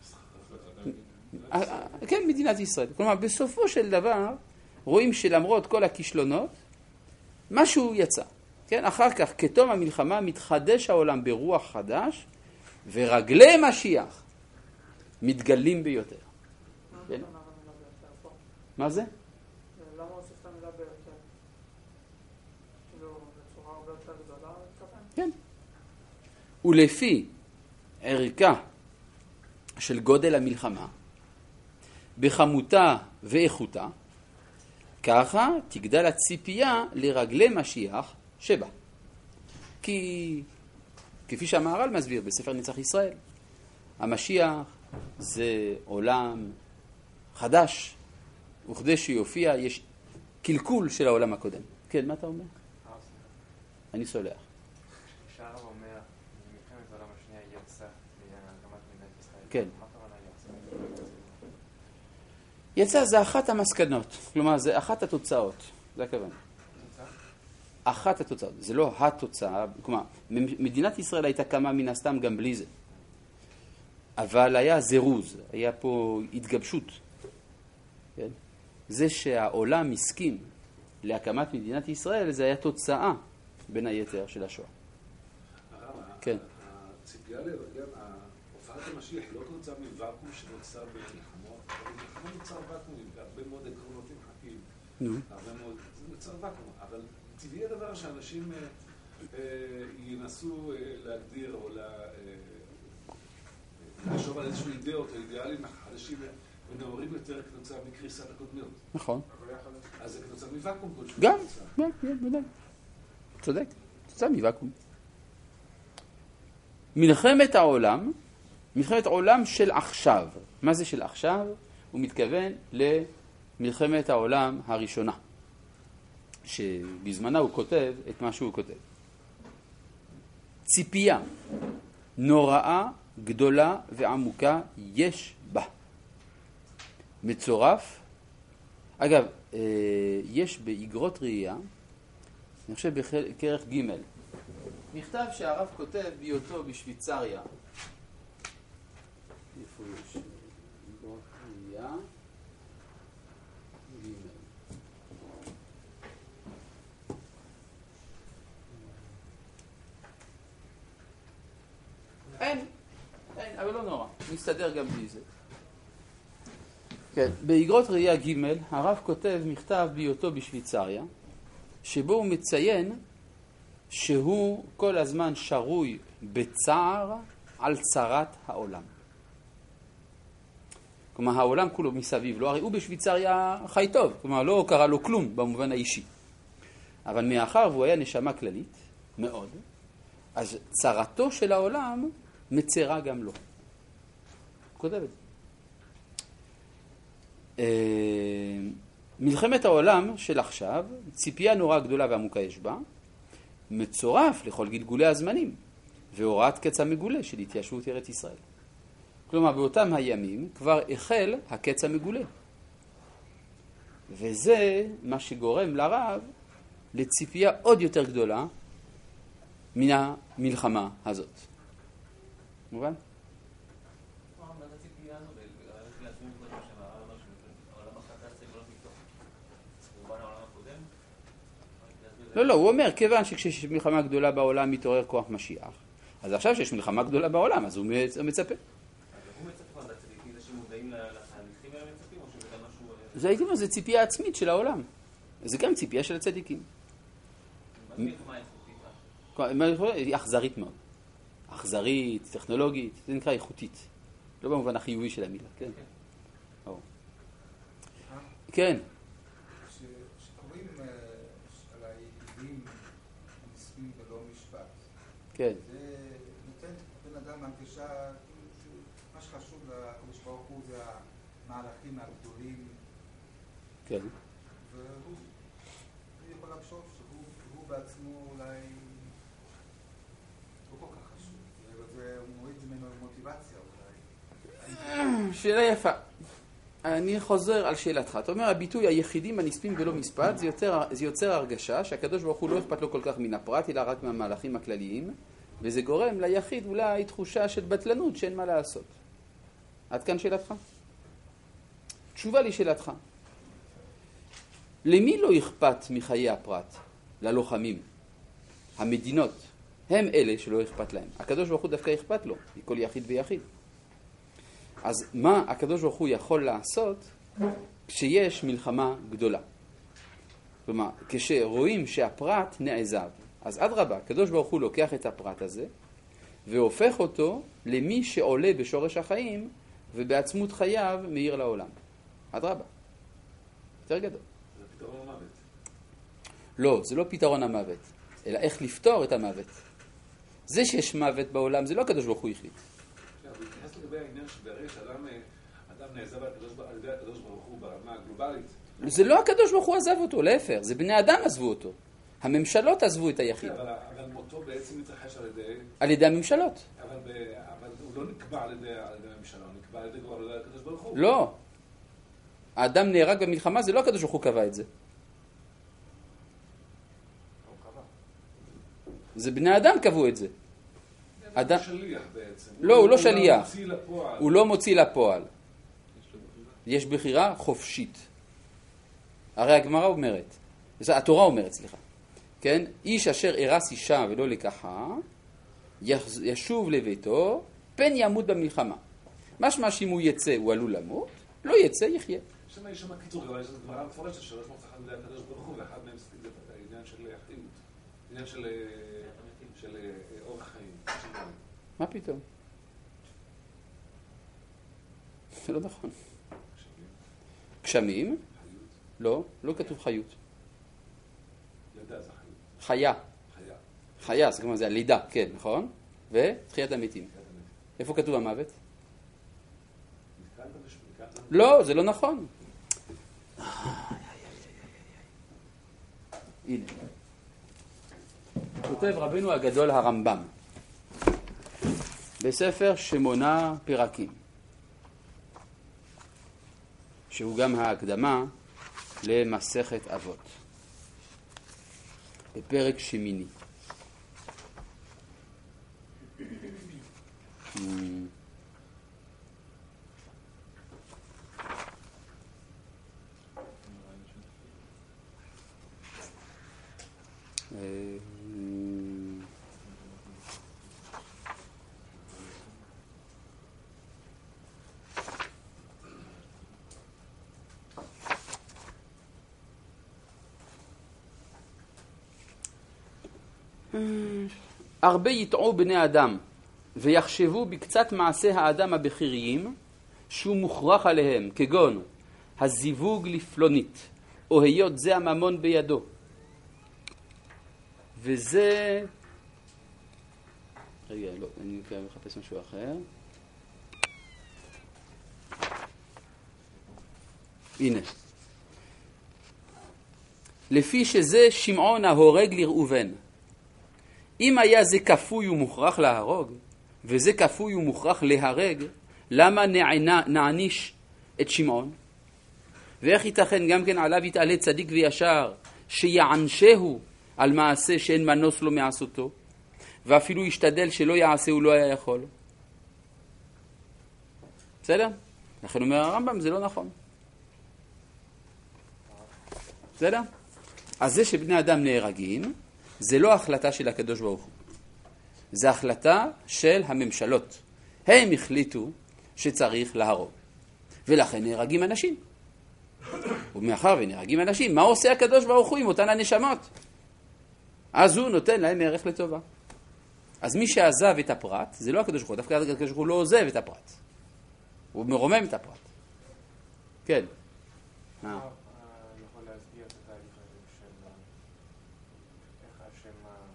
כן, מדינת ישראל. כלומר, בסופו של דבר, רואים שלמרות כל הכישלונות, משהו יצא. כן, אחר כך, כתום המלחמה, מתחדש העולם ברוח חדש, ורגלי משיח מתגלים ביותר. כן? מה זה? למה הוסיף את המילה ביותר? כאילו, בצורה הרבה יותר גדולה, התכוון? כן. ולפי ערכה של גודל המלחמה, בכמותה ואיכותה, ככה תגדל הציפייה לרגלי משיח שבא. כי כפי שהמהר"ל מסביר בספר נצח ישראל, המשיח זה עולם חדש, וכדי שיופיע יש קלקול של העולם הקודם. כן, מה אתה אומר? אני סולח. כשהרב אומר, מלחמת העולם השנייה יצא להקמת מדינת ישראל. כן. מה הכוונה יצא? יצא זה אחת המסקנות, כלומר זה אחת התוצאות, זה הכוונה. אחת התוצאות, זה לא התוצאה, כלומר מדינת ישראל הייתה קמה מן הסתם גם בלי זה, אבל היה זירוז, היה פה התגבשות. כן? זה שהעולם הסכים להקמת מדינת ישראל, זה היה תוצאה בין היתר של השואה. כן. הציפייה לרגל, הופעת המשיח לא תוצאה מוואקום שנוצר במלחמות, אבל מלחמה נוצר ואקום, והרבה מאוד עקרונות הלכתיים. הרבה מאוד, זה נוצר ואקום, אבל טבעי הדבר שאנשים ינסו להגדיר או לחשוב על איזשהו אידאות או אידיאלים חדשים ונאורים יותר כתוצאה מקריסת הקודמיות. נכון. אז זה כתוצאה מוואקום כלשהו. גם, בוודאי. צודק, תוצאה מוואקום. מלחמת העולם של עכשיו. מה זה של עכשיו? הוא מתכוון למלחמת העולם הראשונה, שבזמנה הוא כותב את מה שהוא כותב. ציפייה נוראה, גדולה ועמוקה יש בה. מצורף, אגב, יש באגרות ראייה, אני חושב בכרך ג', מכתב שהרב כותב בהיותו בשוויצריה. איפה יש? אגרות ראייה. ג'. אין, אבל לא נורא, נסתדר גם בלי זה. כן, באגרות ראייה ג' הרב כותב מכתב בהיותו בשוויצריה, שבו הוא מציין שהוא כל הזמן שרוי בצער על צרת העולם. כלומר, העולם כולו מסביב לו, הרי הוא בשוויצריה חי טוב, כלומר, לא קרה לו כלום במובן האישי. אבל מאחר והוא היה נשמה כללית, מאוד, אז צרתו של העולם מצרה גם לו. הוא כותב את זה. מלחמת העולם של עכשיו, ציפייה נורא גדולה ועמוקה יש בה, מצורף לכל גלגולי הזמנים, והוראת קץ המגולה של התיישבות ארץ ישראל. כלומר, באותם הימים כבר החל הקץ המגולה. וזה מה שגורם לרב לציפייה עוד יותר גדולה מן המלחמה הזאת. מובן? לא, הוא אומר, כיוון שכשיש מלחמה גדולה בעולם מתעורר כוח משיח, אז עכשיו שיש מלחמה גדולה בעולם, אז הוא מצפה. זה הייתי אומר, זה ציפייה עצמית של העולם. זה גם ציפייה של הצדיקים. היא אכזרית מאוד. אכזרית, טכנולוגית, זה נקרא איכותית. לא במובן החיובי של המילה, כן. כן. שקוראים על היהודים הנספים ולא משפט. כן. זה נותן בן אדם הרגשה, מה שחשוב לקדוש ברוך הוא זה המהלכים הגדולים. כן. והוא יכול לחשוב שהוא בעצמו אולי לא כל כך חשוב. זה מוריד ממנו מוטיבציה אולי. שאלה יפה. אני חוזר על שאלתך. אתה אומר, הביטוי היחידים הנספים ולא משפט, זה יוצר הרגשה שהקדוש ברוך הוא לא אכפת לו כל כך מן הפרט, אלא רק מהמהלכים הכלליים, וזה גורם ליחיד אולי תחושה של בטלנות שאין מה לעשות. עד כאן שאלתך? תשובה לי שאלתך. למי לא אכפת מחיי הפרט? ללוחמים. המדינות הם אלה שלא אכפת להם. הקדוש ברוך הוא דווקא אכפת לו, מכל יחיד ויחיד. אז מה הקדוש ברוך הוא יכול לעשות כשיש מלחמה גדולה? כלומר, כשרואים שהפרט נעזב, אז אדרבה, הקדוש ברוך הוא לוקח את הפרט הזה והופך אותו למי שעולה בשורש החיים ובעצמות חייו מאיר לעולם. אדרבה. יותר גדול. זה פתרון המוות. לא, זה לא פתרון המוות, אלא איך לפתור את המוות. זה שיש מוות בעולם, זה לא הקדוש ברוך הוא החליט. הוא מתייחס לגבי העניין שברגע שאדם נעזב על ידי הקדוש ברוך הוא ברמה הגלובלית. זה לא הקדוש ברוך הוא עזב אותו, להפך, זה בני אדם עזבו אותו. הממשלות עזבו את היחיד. אבל מותו בעצם מתרחש על ידי הממשלות. אבל הוא לא נקבע על ידי הממשלה, הוא נקבע על ידי הקדוש ברוך הוא. לא. האדם נהרג במלחמה, זה לא הקדוש ברוך הוא קבע את זה. זה בני אדם קבעו את זה. הוא שליח בעצם. לא, הוא לא שליח. לפועל. הוא לא מוציא לפועל. יש בחירה חופשית. הרי הגמרא אומרת, התורה אומרת, סליחה, כן? איש אשר הרס אישה ולא לקחה, ישוב לביתו, פן ימות במלחמה. משמע שאם הוא יצא, הוא עלול למות, לא יצא, יחיה. יש שם קיצור, אבל יש גמרא מפורשת שלוש מוצלחת בידי הקדוש ברוך הוא, ואחד מהם זה העניין של החיות, עניין של אורח חיים. מה פתאום? זה לא נכון. גשמים? לא, לא כתוב חיות. לידה זה חיות. חיה. חיה. חיה, זה כמו זה הלידה, כן, נכון? ותחיית המתים. איפה כתוב המוות? לא, זה לא נכון. הנה. כותב רבנו הגדול הרמב"ם בספר שמונה פרקים, שהוא גם ההקדמה למסכת אבות, בפרק שמיני. הרבה יטעו בני אדם ויחשבו בקצת מעשה האדם הבכיריים שהוא מוכרח עליהם, כגון הזיווג לפלונית או היות זה הממון בידו. וזה... רגע, לא, אני מחפש משהו אחר. הנה. לפי שזה שמעון ההורג לראובן. אם היה זה כפוי ומוכרח להרוג, וזה כפוי ומוכרח להרג, למה נעניש את שמעון? ואיך ייתכן גם כן עליו יתעלה צדיק וישר, שיענשהו על מעשה שאין מנוס לו מעשותו, ואפילו ישתדל שלא יעשה הוא לא היה יכול. בסדר? לכן אומר הרמב"ם, זה לא נכון. בסדר? אז זה שבני אדם נהרגים, זה לא החלטה של הקדוש ברוך הוא. זה החלטה של הממשלות. הם החליטו שצריך להרוג. ולכן נהרגים אנשים. ומאחר ונהרגים אנשים, מה עושה הקדוש ברוך הוא עם אותן הנשמות? אז הוא נותן להם ערך לטובה. אז מי שעזב את הפרט, זה לא הקדוש ברוך הוא, דווקא הקדוש ברוך הוא לא עוזב את הפרט. הוא מרומם את הפרט. כן. יכול להסביר את התהליך הזה של איך השם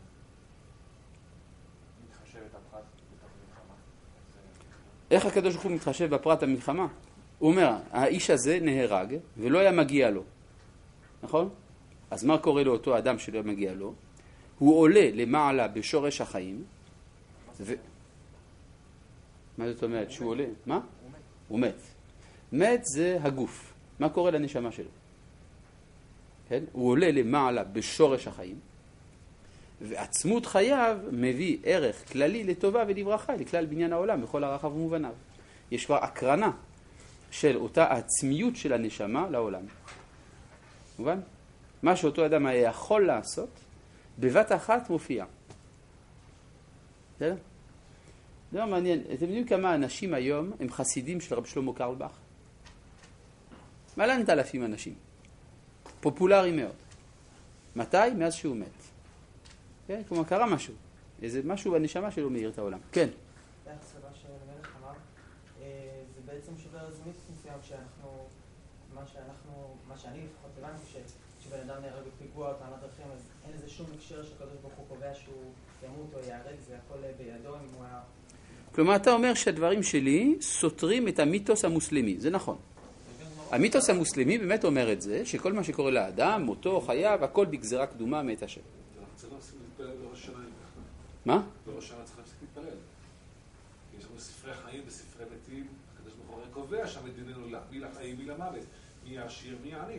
מתחשב את הפרט בתוך המלחמה? איך הקדוש ברוך הוא מתחשב בפרט המלחמה? הוא אומר, האיש הזה נהרג ולא היה מגיע לו. נכון? אז מה קורה לאותו אדם שלא היה מגיע לו? הוא עולה למעלה בשורש החיים. מה זאת אומרת? שהוא עולה? מה? הוא מת. מת זה הגוף. מה קורה לנשמה שלו? כן? הוא עולה למעלה בשורש החיים. ועצמות חייו מביא ערך כללי לטובה ולברכה, לכלל בניין העולם, בכל הרחב ומובניו. יש כבר הקרנה של אותה העצמיות של הנשמה לעולם. מובן? מה שאותו אדם היה יכול לעשות, בבת אחת מופיע. בסדר? זה לא מעניין. אתם יודעים כמה אנשים היום הם חסידים של רב שלמה קרליבך? מעלנת אלפים אנשים. פופולרי מאוד. מתי? מאז שהוא מת. כן? כלומר, קרה משהו. איזה משהו בנשמה שלו מאיר את העולם. כן. בהחצבה של מלך אמר, זה בעצם שובר איזה מיתוס מסוים שאנחנו, מה שאני לפחות הבנתי, שבן אדם נהרג בפיגוע או תאונת דרכים, אז אין איזה שום הקשר שהקדוש ברוך הוא קובע שהוא ימות או יהרג, זה הכל בידו אם הוא היה... כלומר, אתה אומר שהדברים שלי סותרים את המיתוס המוסלמי. זה נכון. המיתוס המוסלמי באמת אומר את זה, שכל מה שקורה לאדם, מותו, חייו, הכל בגזרה קדומה מאת השם. צריך להפסיק להתפלל בראש שנה. מה? בראש שנה צריך להפסיק להתפלל. יש לנו ספרי חיים וספרי מתים, הקדוש ברוך הוא קובע שהמדיננו מי לחיים, מי למוות, מי העשיר, מי העני.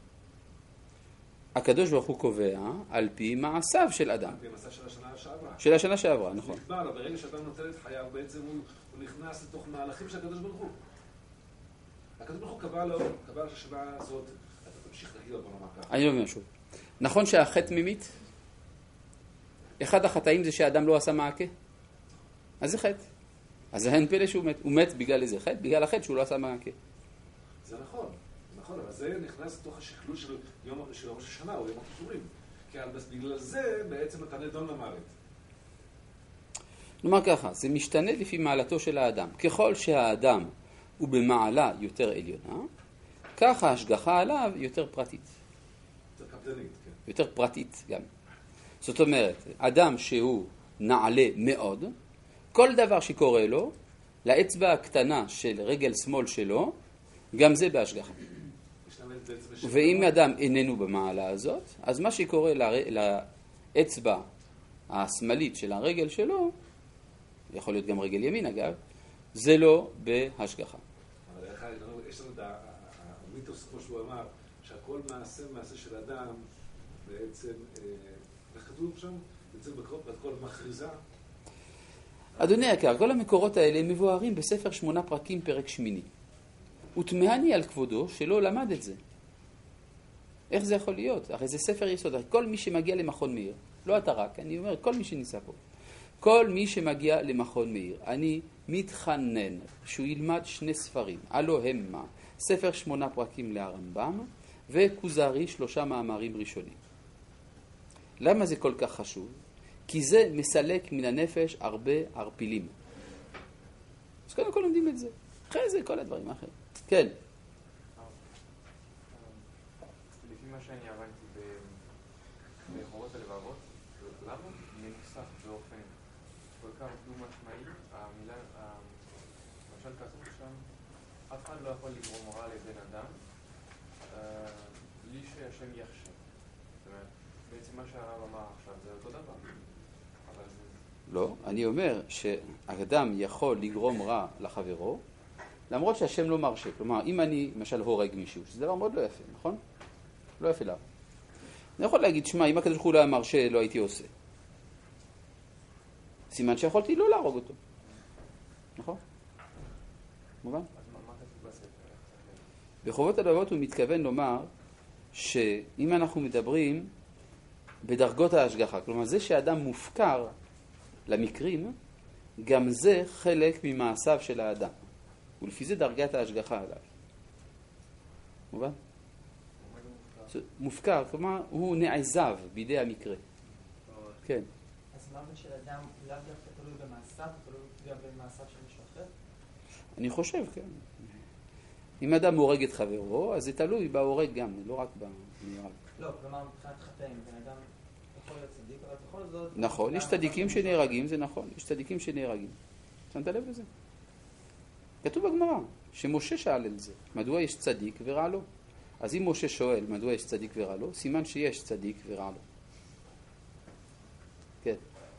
הקדוש ברוך הוא קובע על פי מעשיו של אדם. על פי מעשיו של השנה שעברה. של השנה שעברה, נכון. נקבע לו, ברגע שאדם נוטל את חייו, בעצם הוא נכנס לתוך מהלכים של הקדוש ברוך הוא. הקדוש ברוך הוא קבע שהשנה הזאת, אתה תמשיך לחיות, בוא נאמר ככה. אני לא אומר שוב. נכון שהחטא ממית? אחד החטאים זה שהאדם לא עשה מעקה. אז זה חטא. אז אין פלא שהוא מת. הוא מת בגלל איזה חטא? בגלל החטא שהוא לא עשה מעקה. זה נכון. נכון, אבל זה נכנס לתוך השכלול של ראש השנה או יום הכיפורים. כי בגלל זה בעצם אתה נדון למוות. נאמר ככה, זה משתנה לפי מעלתו של האדם. ככל שהאדם הוא במעלה יותר עליונה, כך ההשגחה עליו יותר פרטית. יותר קפדנית, כן. יותר פרטית גם. זאת אומרת, אדם שהוא נעלה מאוד, כל דבר שקורה לו, לאצבע הקטנה של רגל שמאל שלו, גם זה בהשגחה. ואם אדם איננו במעלה הזאת, אז מה שקורה לאצבע השמאלית של הרגל שלו, יכול להיות גם רגל ימין אגב, זה לא בהשגחה. אבל יש לנו את המיתוס, כמו שהוא אמר, שהכל מעשה של אדם, בעצם, איך כתוב שם? בעצם בכל מכריזה. אדוני היקר, כל המקורות האלה מבוארים בספר 8 פרקים פרק 8. ותמהני על כבודו שלא למד את זה. איך זה יכול להיות? הרי זה ספר יסוד. כל מי שמגיע למכון מאיר, לא אתה רק, אני אומר כל מי שנמצא פה, כל מי שמגיע למכון מאיר, אני מתחנן שהוא ילמד 2 ספרים, הלא הם מה? ספר 8 פרקים להרמב"ם וכוזרי 3 מאמרים ראשונים. למה זה כל כך חשוב? כי זה מסלק מן הנפש הרבה ערפילים. אז קודם כל לומדים את זה. אחרי זה כל הדברים האחרים. כן. לפי מה שאני הבנתי בחורות הלבבות, למה מנוסח באופן כל כך דו-משמעי, המילה, למשל כתוב שם, אף אחד לא יכול לגרום רע לבן אדם, בלי שהשם יחשב. זאת אומרת, בעצם מה שהרב אמר עכשיו זה אותו דבר. לא, אני אומר שהאדם יכול לגרום רע לחברו, למרות שהשם לא מרשה. כלומר, אם אני למשל הורג מישהו, שזה דבר מאוד לא יפה, נכון? לא יפה לה. אני יכול להגיד, שמע, אם הקדוש ברוך הוא לא היה מרשה, לא הייתי עושה. סימן שיכולתי לא להרוג אותו. נכון? מובן? בחובות הלבבות הוא מתכוון לומר שאם אנחנו מדברים בדרגות ההשגחה, כלומר זה שאדם מופקר למקרים, גם זה חלק ממעשיו של האדם. ולפי זה דרגת ההשגחה עליו. מובן? מופקר, כלומר הוא נעזב בידי המקרה. כן. אז מוות של אדם לאו דווקא תלוי במעשיו, תלוי גם במעשיו של מישהו אחר? אני חושב, כן. אם אדם הורג את חברו, אז זה תלוי בהורג גם, לא רק בנהרג. לא, כלומר מבחינת חטאים, בן אדם יכול להיות צדיק, אבל בכל זאת... נכון, יש צדיקים שנהרגים, זה נכון, יש צדיקים שנהרגים. שמת לב לזה? כתוב בגמרא, שמשה שאל על זה, מדוע יש צדיק ורע לו? אז אם משה שואל מדוע יש צדיק ורע לו, סימן שיש צדיק ורע לו. כן.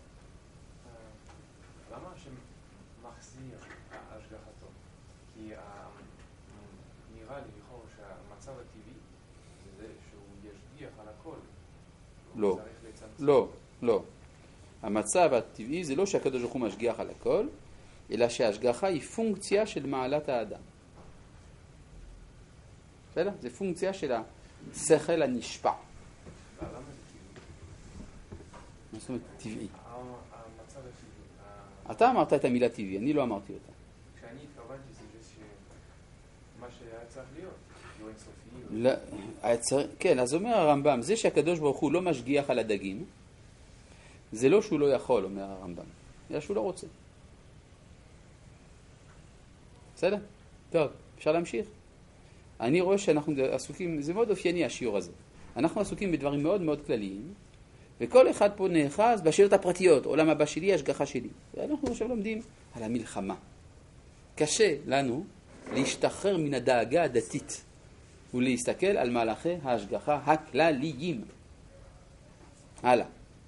למה השם מחזיר השגחתו? כי נראה לי לכאורה שהמצב הטבעי זה שהוא ישגיח על הכל. לא, לא, לא. המצב הטבעי זה לא שהקדוש ברוך הוא משגיח על הכל, אלא שההשגחה היא פונקציה של מעלת האדם. בסדר? זה פונקציה של השכל הנשפע. למה זה טבעי? מה זאת אומרת טבעי? המצב הטבעי. אתה אמרת את המילה טבעי, אני לא אמרתי אותה. כשאני התכוונתי זה מה שהיה צריך להיות, הוא אינסופי. כן, אז אומר הרמב"ם, זה שהקדוש ברוך הוא לא משגיח על הדגים, זה לא שהוא לא יכול, אומר הרמב"ם, אלא שהוא לא רוצה. בסדר? טוב, אפשר להמשיך. אני רואה שאנחנו עסוקים, זה מאוד אופייני השיעור הזה. אנחנו עסוקים בדברים מאוד מאוד כלליים, וכל אחד פה נאחז בשאלות הפרטיות, עולם הבא שלי, השגחה שלי. ואנחנו עכשיו לומדים על המלחמה. קשה לנו להשתחרר מן הדאגה הדתית, ולהסתכל על מהלכי ההשגחה הכלליים. הלאה.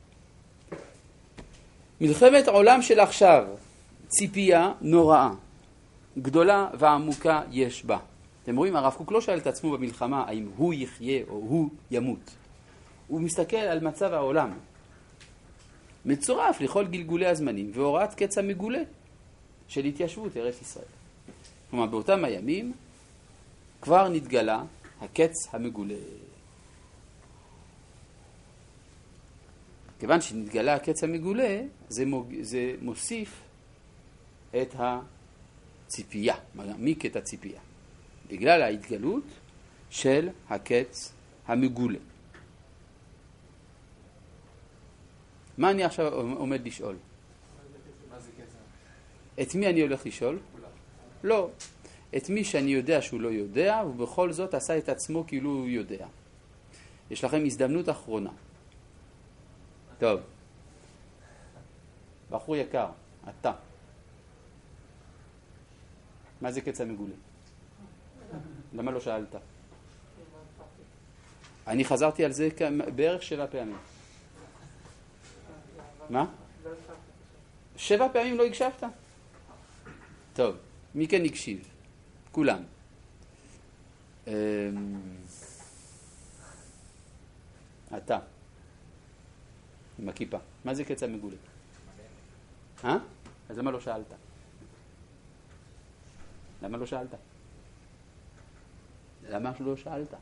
מלחמת עולם של עכשיו, ציפייה נוראה, גדולה ועמוקה יש בה. אתם רואים, הרב קוק לא שאל את עצמו במלחמה האם הוא יחיה או הוא ימות. הוא מסתכל על מצב העולם. מצורף לכל גלגולי הזמנים והוראת קץ המגולה של התיישבות ארץ ישראל. כלומר, באותם הימים כבר נתגלה הקץ המגולה. כיוון שנתגלה הקץ המגולה, זה מוסיף את הציפייה, מעמיק את הציפייה. בגלל ההתגלות של הקץ המגולה. מה אני עכשיו עומד לשאול? מה זה קץ? את מי אני הולך לשאול? לא. את מי שאני יודע שהוא לא יודע, ובכל זאת עשה את עצמו כאילו הוא יודע. יש לכם הזדמנות אחרונה. טוב. בחור יקר, אתה. מה זה קץ המגולה? למה לא שאלת? אני חזרתי על זה בערך 7 פעמים. מה? 7 פעמים לא הקשבת? טוב, מי כן הקשיב? כולם. אתה. עם הכיפה. מה זה קץ המגולה? אז למה לא שאלת? למה לא שאלת? למה לא שאלת?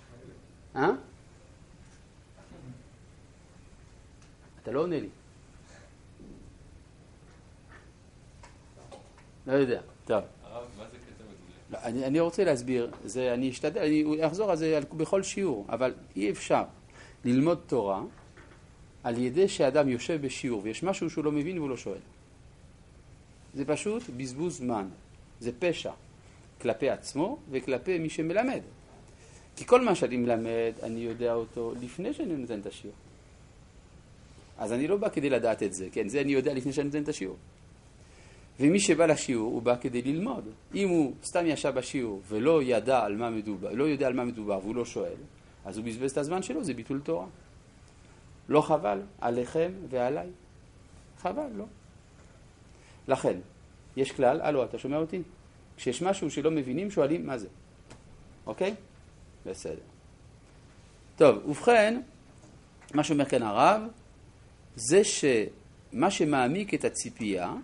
אתה לא עונה לי. לא יודע. טוב. הרב, מה זה קץ המגולה? אני רוצה להסביר. אני אשתדל, אני אחזור על זה בכל שיעור, אבל אי אפשר ללמוד תורה על ידי שאדם יושב בשיעור ויש משהו שהוא לא מבין והוא לא שואל. זה פשוט בזבוז זמן. זה פשע כלפי עצמו וכלפי מי שמלמד. כי כל מה שאני מלמד, אני יודע אותו לפני שאני נותן את השיעור. אז אני לא בא כדי לדעת את זה, כן? זה אני יודע לפני שאני נותן את השיעור. ומי שבא לשיעור, הוא בא כדי ללמוד. אם הוא סתם ישב בשיעור ולא ידע על מה מדובר, לא יודע על מה מדובר והוא לא שואל, אז הוא בזבז את הזמן שלו, זה ביטול תורה. לא חבל עליכם ועליי. חבל, לא. לכן, יש כלל, הלו, אתה שומע אותי? כשיש משהו שלא מבינים, שואלים מה זה. אוקיי? בסדר. טוב, ובכן, מה שאומר כאן הרב, זה שמה שמעמיק את הציפייה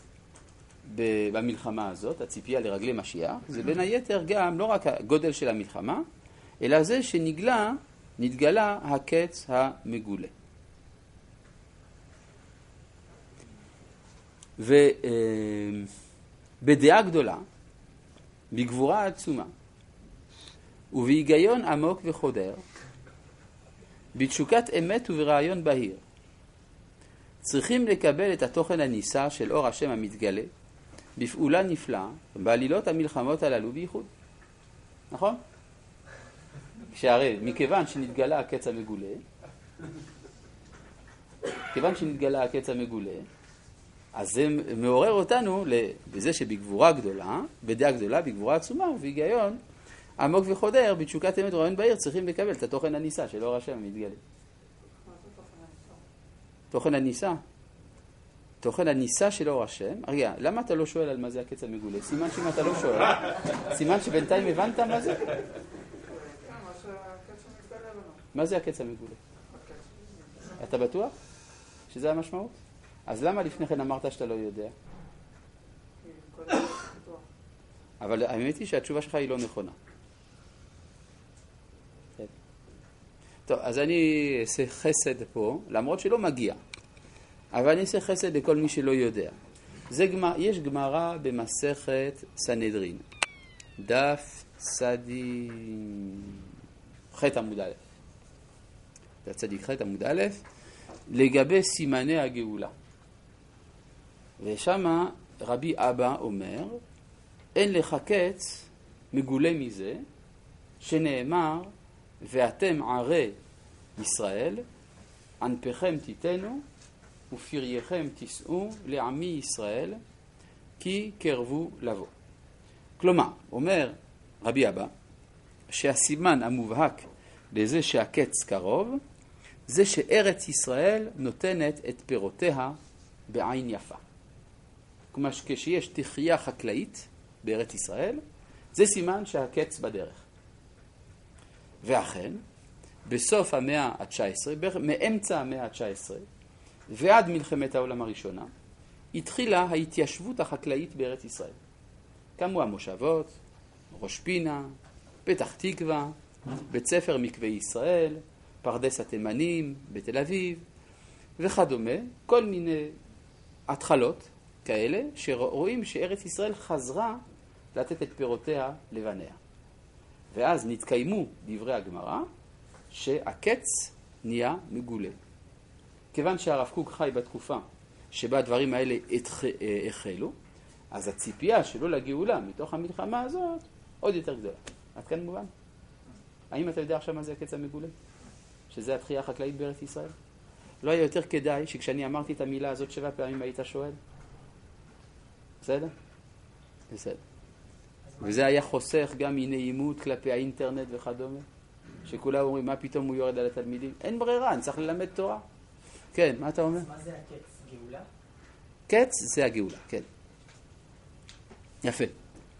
במלחמה הזאת, הציפייה לרגלי משיח, זה בין היתר גם לא רק הגודל של המלחמה, אלא זה שנתגלה הקץ המגולה. ובדעה גדולה, בגבורה עצומה, ובהיגיון עמוק וחודר, בתשוקת אמת וברעיון בהיר, צריכים לקבל את התוכן הניסה של אור השם המתגלה, בפעולה נפלאה, בעלילות המלחמות הללו בייחוד. נכון? שהרי מכיוון שנתגלה הקץ המגולה, אז זה מעורר אותנו בזה שבגבורה גדולה, בדעה גדולה, בגבורה עצומה ובהיגיון עמוק וחודר, בתשוקת אמת ורעיון בהיר, צריכים לקבל את התוכן הניסה של אור השם המתגלה. תוכן הניסה? תוכן הניסה של אור השם. רגע, למה אתה לא שואל על מה זה הקץ המגולה? סימן שאם אתה לא שואל, סימן שבינתיים הבנת מה זה? מה זה הקץ המגולה? אתה בטוח שזה המשמעות? אז למה לפני כן אמרת שאתה לא יודע? אבל האמת היא שהתשובה שלך היא לא נכונה. טוב, אז אני אעשה חסד פה, למרות שלא מגיע. אבל אני אעשה חסד לכל מי שלא יודע. יש גמרא במסכת סנהדרין. דף צדיק ח' עמוד א'. דף צדיק ח' עמוד א', לגבי סימני הגאולה. ושמה רבי אבא אומר, אין לך קץ מגולה מזה, שנאמר, ואתם ערי ישראל, ענפיכם תיתנו, ופרייכם תישאו לעמי ישראל, כי קרבו לבוא. כלומר, אומר רבי אבא, שהסימן המובהק לזה שהקץ קרוב, זה שארץ ישראל נותנת את פירותיה בעין יפה. כלומר, כשיש תחייה חקלאית בארץ ישראל, זה סימן שהקץ בדרך. ואכן, בסוף המאה ה-19, מאמצע המאה ה-19, ועד מלחמת העולם הראשונה, התחילה ההתיישבות החקלאית בארץ ישראל. קמו המושבות, ראש פינה, פתח תקווה, בית ספר מקווה ישראל, פרדס התימנים בתל אביב, וכדומה, כל מיני התחלות כאלה, שרואים שארץ ישראל חזרה לתת את פירותיה לבניה. ואז נתקיימו דברי הגמרא, שהקץ נהיה מגולה. כיוון שהרב קוק חי בתקופה שבה הדברים האלה החלו, אז הציפייה שלו לגאולה מתוך המלחמה הזאת עוד יותר גדולה. עד כאן מובן? האם אתה יודע עכשיו מה זה הקץ המגולה? שזה התחייה החקלאית בארץ ישראל? לא היה יותר כדאי שכשאני אמרתי את המילה הזאת 7 פעמים היית שואל? בסדר? בסדר. וזה היה חוסך גם אי-נעימות כלפי האינטרנט וכדומה. שכולם אומרים, מה פתאום הוא יורד על התלמידים? אין ברירה, אני צריך ללמד תורה. כן, מה אתה אומר? מה זה הקץ? גאולה? קץ זה הגאולה, כן. יפה.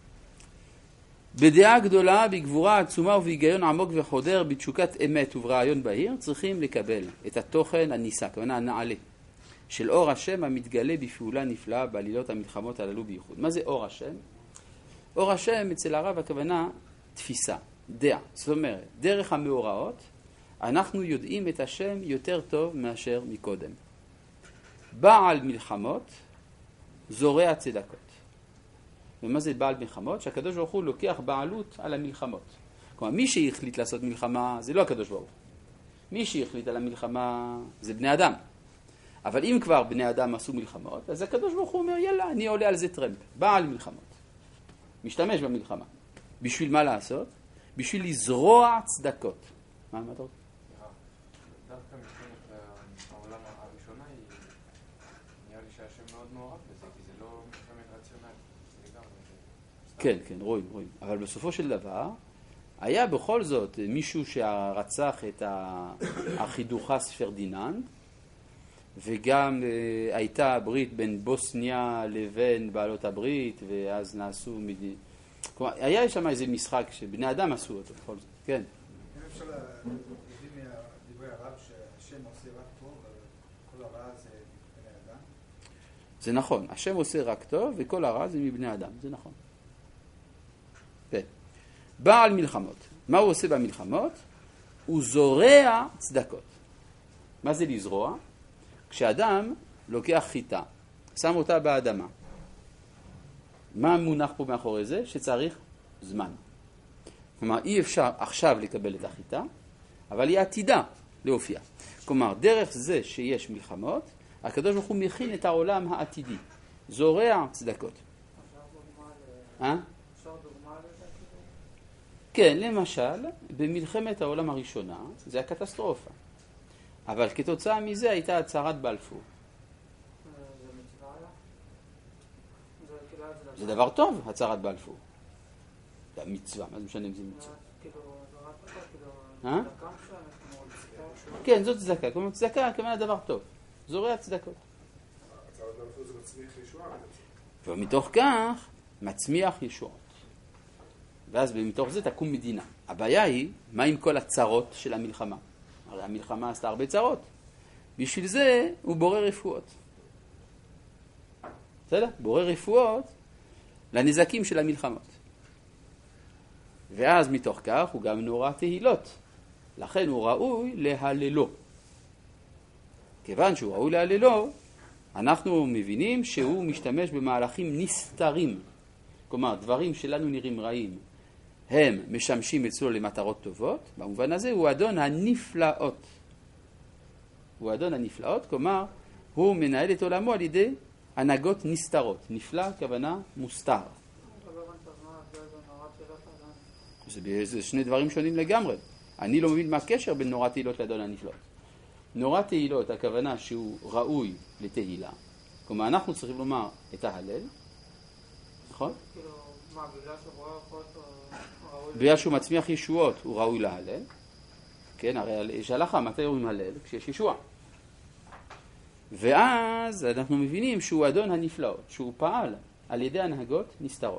בדעה גדולה, בגבורה עצומה ובהיגיון עמוק וחודר, בתשוקת אמת וברעיון בהיר, צריכים לקבל את התוכן הניסה, כוונה הנעלה, של אור השם המתגלה בפעולה נפלאה בעלילות המלחמות הללו בייחוד. מה זה אור השם? אור השם אצל הרב הכוונה תפיסה, דעה. זאת אומרת, דרך המאורעות, אנחנו יודעים את השם יותר טוב מאשר מקודם. בעל מלחמות זורע צדקות. ומה זה בעל מלחמות? שהקדוש ברוך הוא לוקח בעלות על המלחמות. כלומר, מי שהחליט לעשות מלחמה זה לא הקדוש ברוך הוא. מי שהחליט על המלחמה זה בני אדם. אבל אם כבר בני אדם עשו מלחמות, אז הקדוש ברוך הוא אומר, יאללה, אני עולה על זה טרמפ. בעל מלחמות. משתמש במלחמה. בשביל מה לעשות? בשביל לזרוע צדקות. מה אתה רוצה? דווקא מבחינת העולם הראשונה היא נראה לי שהשם מאוד מעורב בזה, כי זה לא מבחינת רציונלי. כן, כן, רואים. אבל בסופו של דבר, היה בכל זאת מישהו שרצח את החידוכס פרדיננד, וגם הייתה ברית בין בוסניה לבין בעלות הברית, ואז נעשו כלומר, היה שם איזה משחק שבני אדם עשו אותו בכל זאת, כן. אם אפשר להבין מדברי הרב שהשם עושה רק טוב, וכל הרע זה מבני אדם? זה נכון, השם עושה רק טוב, וכל הרע זה מבני אדם, זה נכון. כן. בעל מלחמות. מה הוא עושה במלחמות? הוא זורע צדקות. מה זה לזרוע? כשאדם לוקח חיטה, שם אותה באדמה. מה מונח פה מאחורי זה? שצריך זמן. כלומר, אי אפשר עכשיו לקבל את החיטה, אבל היא עתידה להופיע. כלומר, דרך זה שיש מלחמות, הקדוש ברוך הוא מכין את העולם העתידי. זורע צדקות. אפשר דוגמה לזה? כן, למשל, במלחמת העולם הראשונה, זה הקטסטרופה. אבל כתוצאה מזה הייתה הצהרת בלפור. זה מצווה היה? זה דבר טוב, הצהרת בלפור. זה מצווה, מה זה משנה אם זה מצווה? כן, זאת צדקה. כלומר, צדקה כמובן דבר טוב. זורע צדקות. הצהרת בלפור זה מצמיח ישועה. ומתוך כך מצמיח ישועות. ואז מתוך זה תקום מדינה. הבעיה היא, מה עם כל הצרות של המלחמה? הרי המלחמה עשתה הרבה צרות. בשביל זה הוא בורא רפואות. בסדר? בורא רפואות לנזקים של המלחמות. ואז מתוך כך הוא גם נורא תהילות. לכן הוא ראוי להללו. כיוון שהוא ראוי להללו, אנחנו מבינים שהוא משתמש במהלכים נסתרים. כלומר, דברים שלנו נראים רעים, הם משמשים אצלו למטרות טובות. במובן הזה הוא אדון הנפלאות. הוא אדון הנפלאות, כלומר, הוא מנהל את עולמו על ידי הנהגות נסתרות. נפלא, כוונה, מוסתר. זה שני דברים שונים לגמרי. אני לא מבין מה הקשר בין נורא תהילות לאדון הנפלאות. נורא תהילות, הכוונה שהוא ראוי לתהילה. כלומר, אנחנו צריכים לומר את ההלל. נכון? בגלל שהוא מצמיח ישועות, הוא ראוי להלל. כן, הרי יש הלכה, מתי אומרים הלל? כשיש ישועה. ואז אנחנו מבינים שהוא אדון הנפלאות, שהוא פעל על ידי הנהגות נסתרות.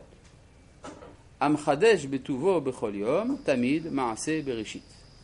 המחדש בטובו בכל יום, תמיד מעשה בראשית.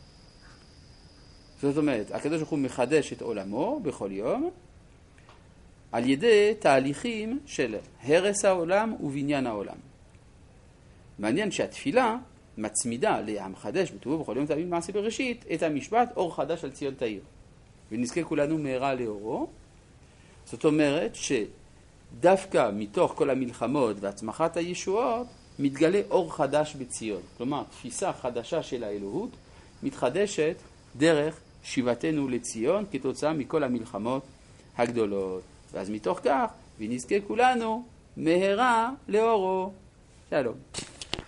זאת אומרת, הקדוש ברוך הוא מחדש את עולמו בכל יום, על ידי תהליכים של הרס העולם ובניין העולם. מעניין שהתפילה מצמידה להמחדש בטובו בכל יום תמיד מעשה בראשית את המשפט אור חדש על ציון תאיר. ונזכה כולנו מהרה לאורו. זאת אומרת שדווקא מתוך כל המלחמות והצמחת הישועות מתגלה אור חדש בציון. כלומר, תפיסה חדשה של האלוהות מתחדשת דרך שיבתנו לציון כתוצאה מכל המלחמות הגדולות. ואז מתוך כך, ונזכה כולנו מהרה לאורו. שלום.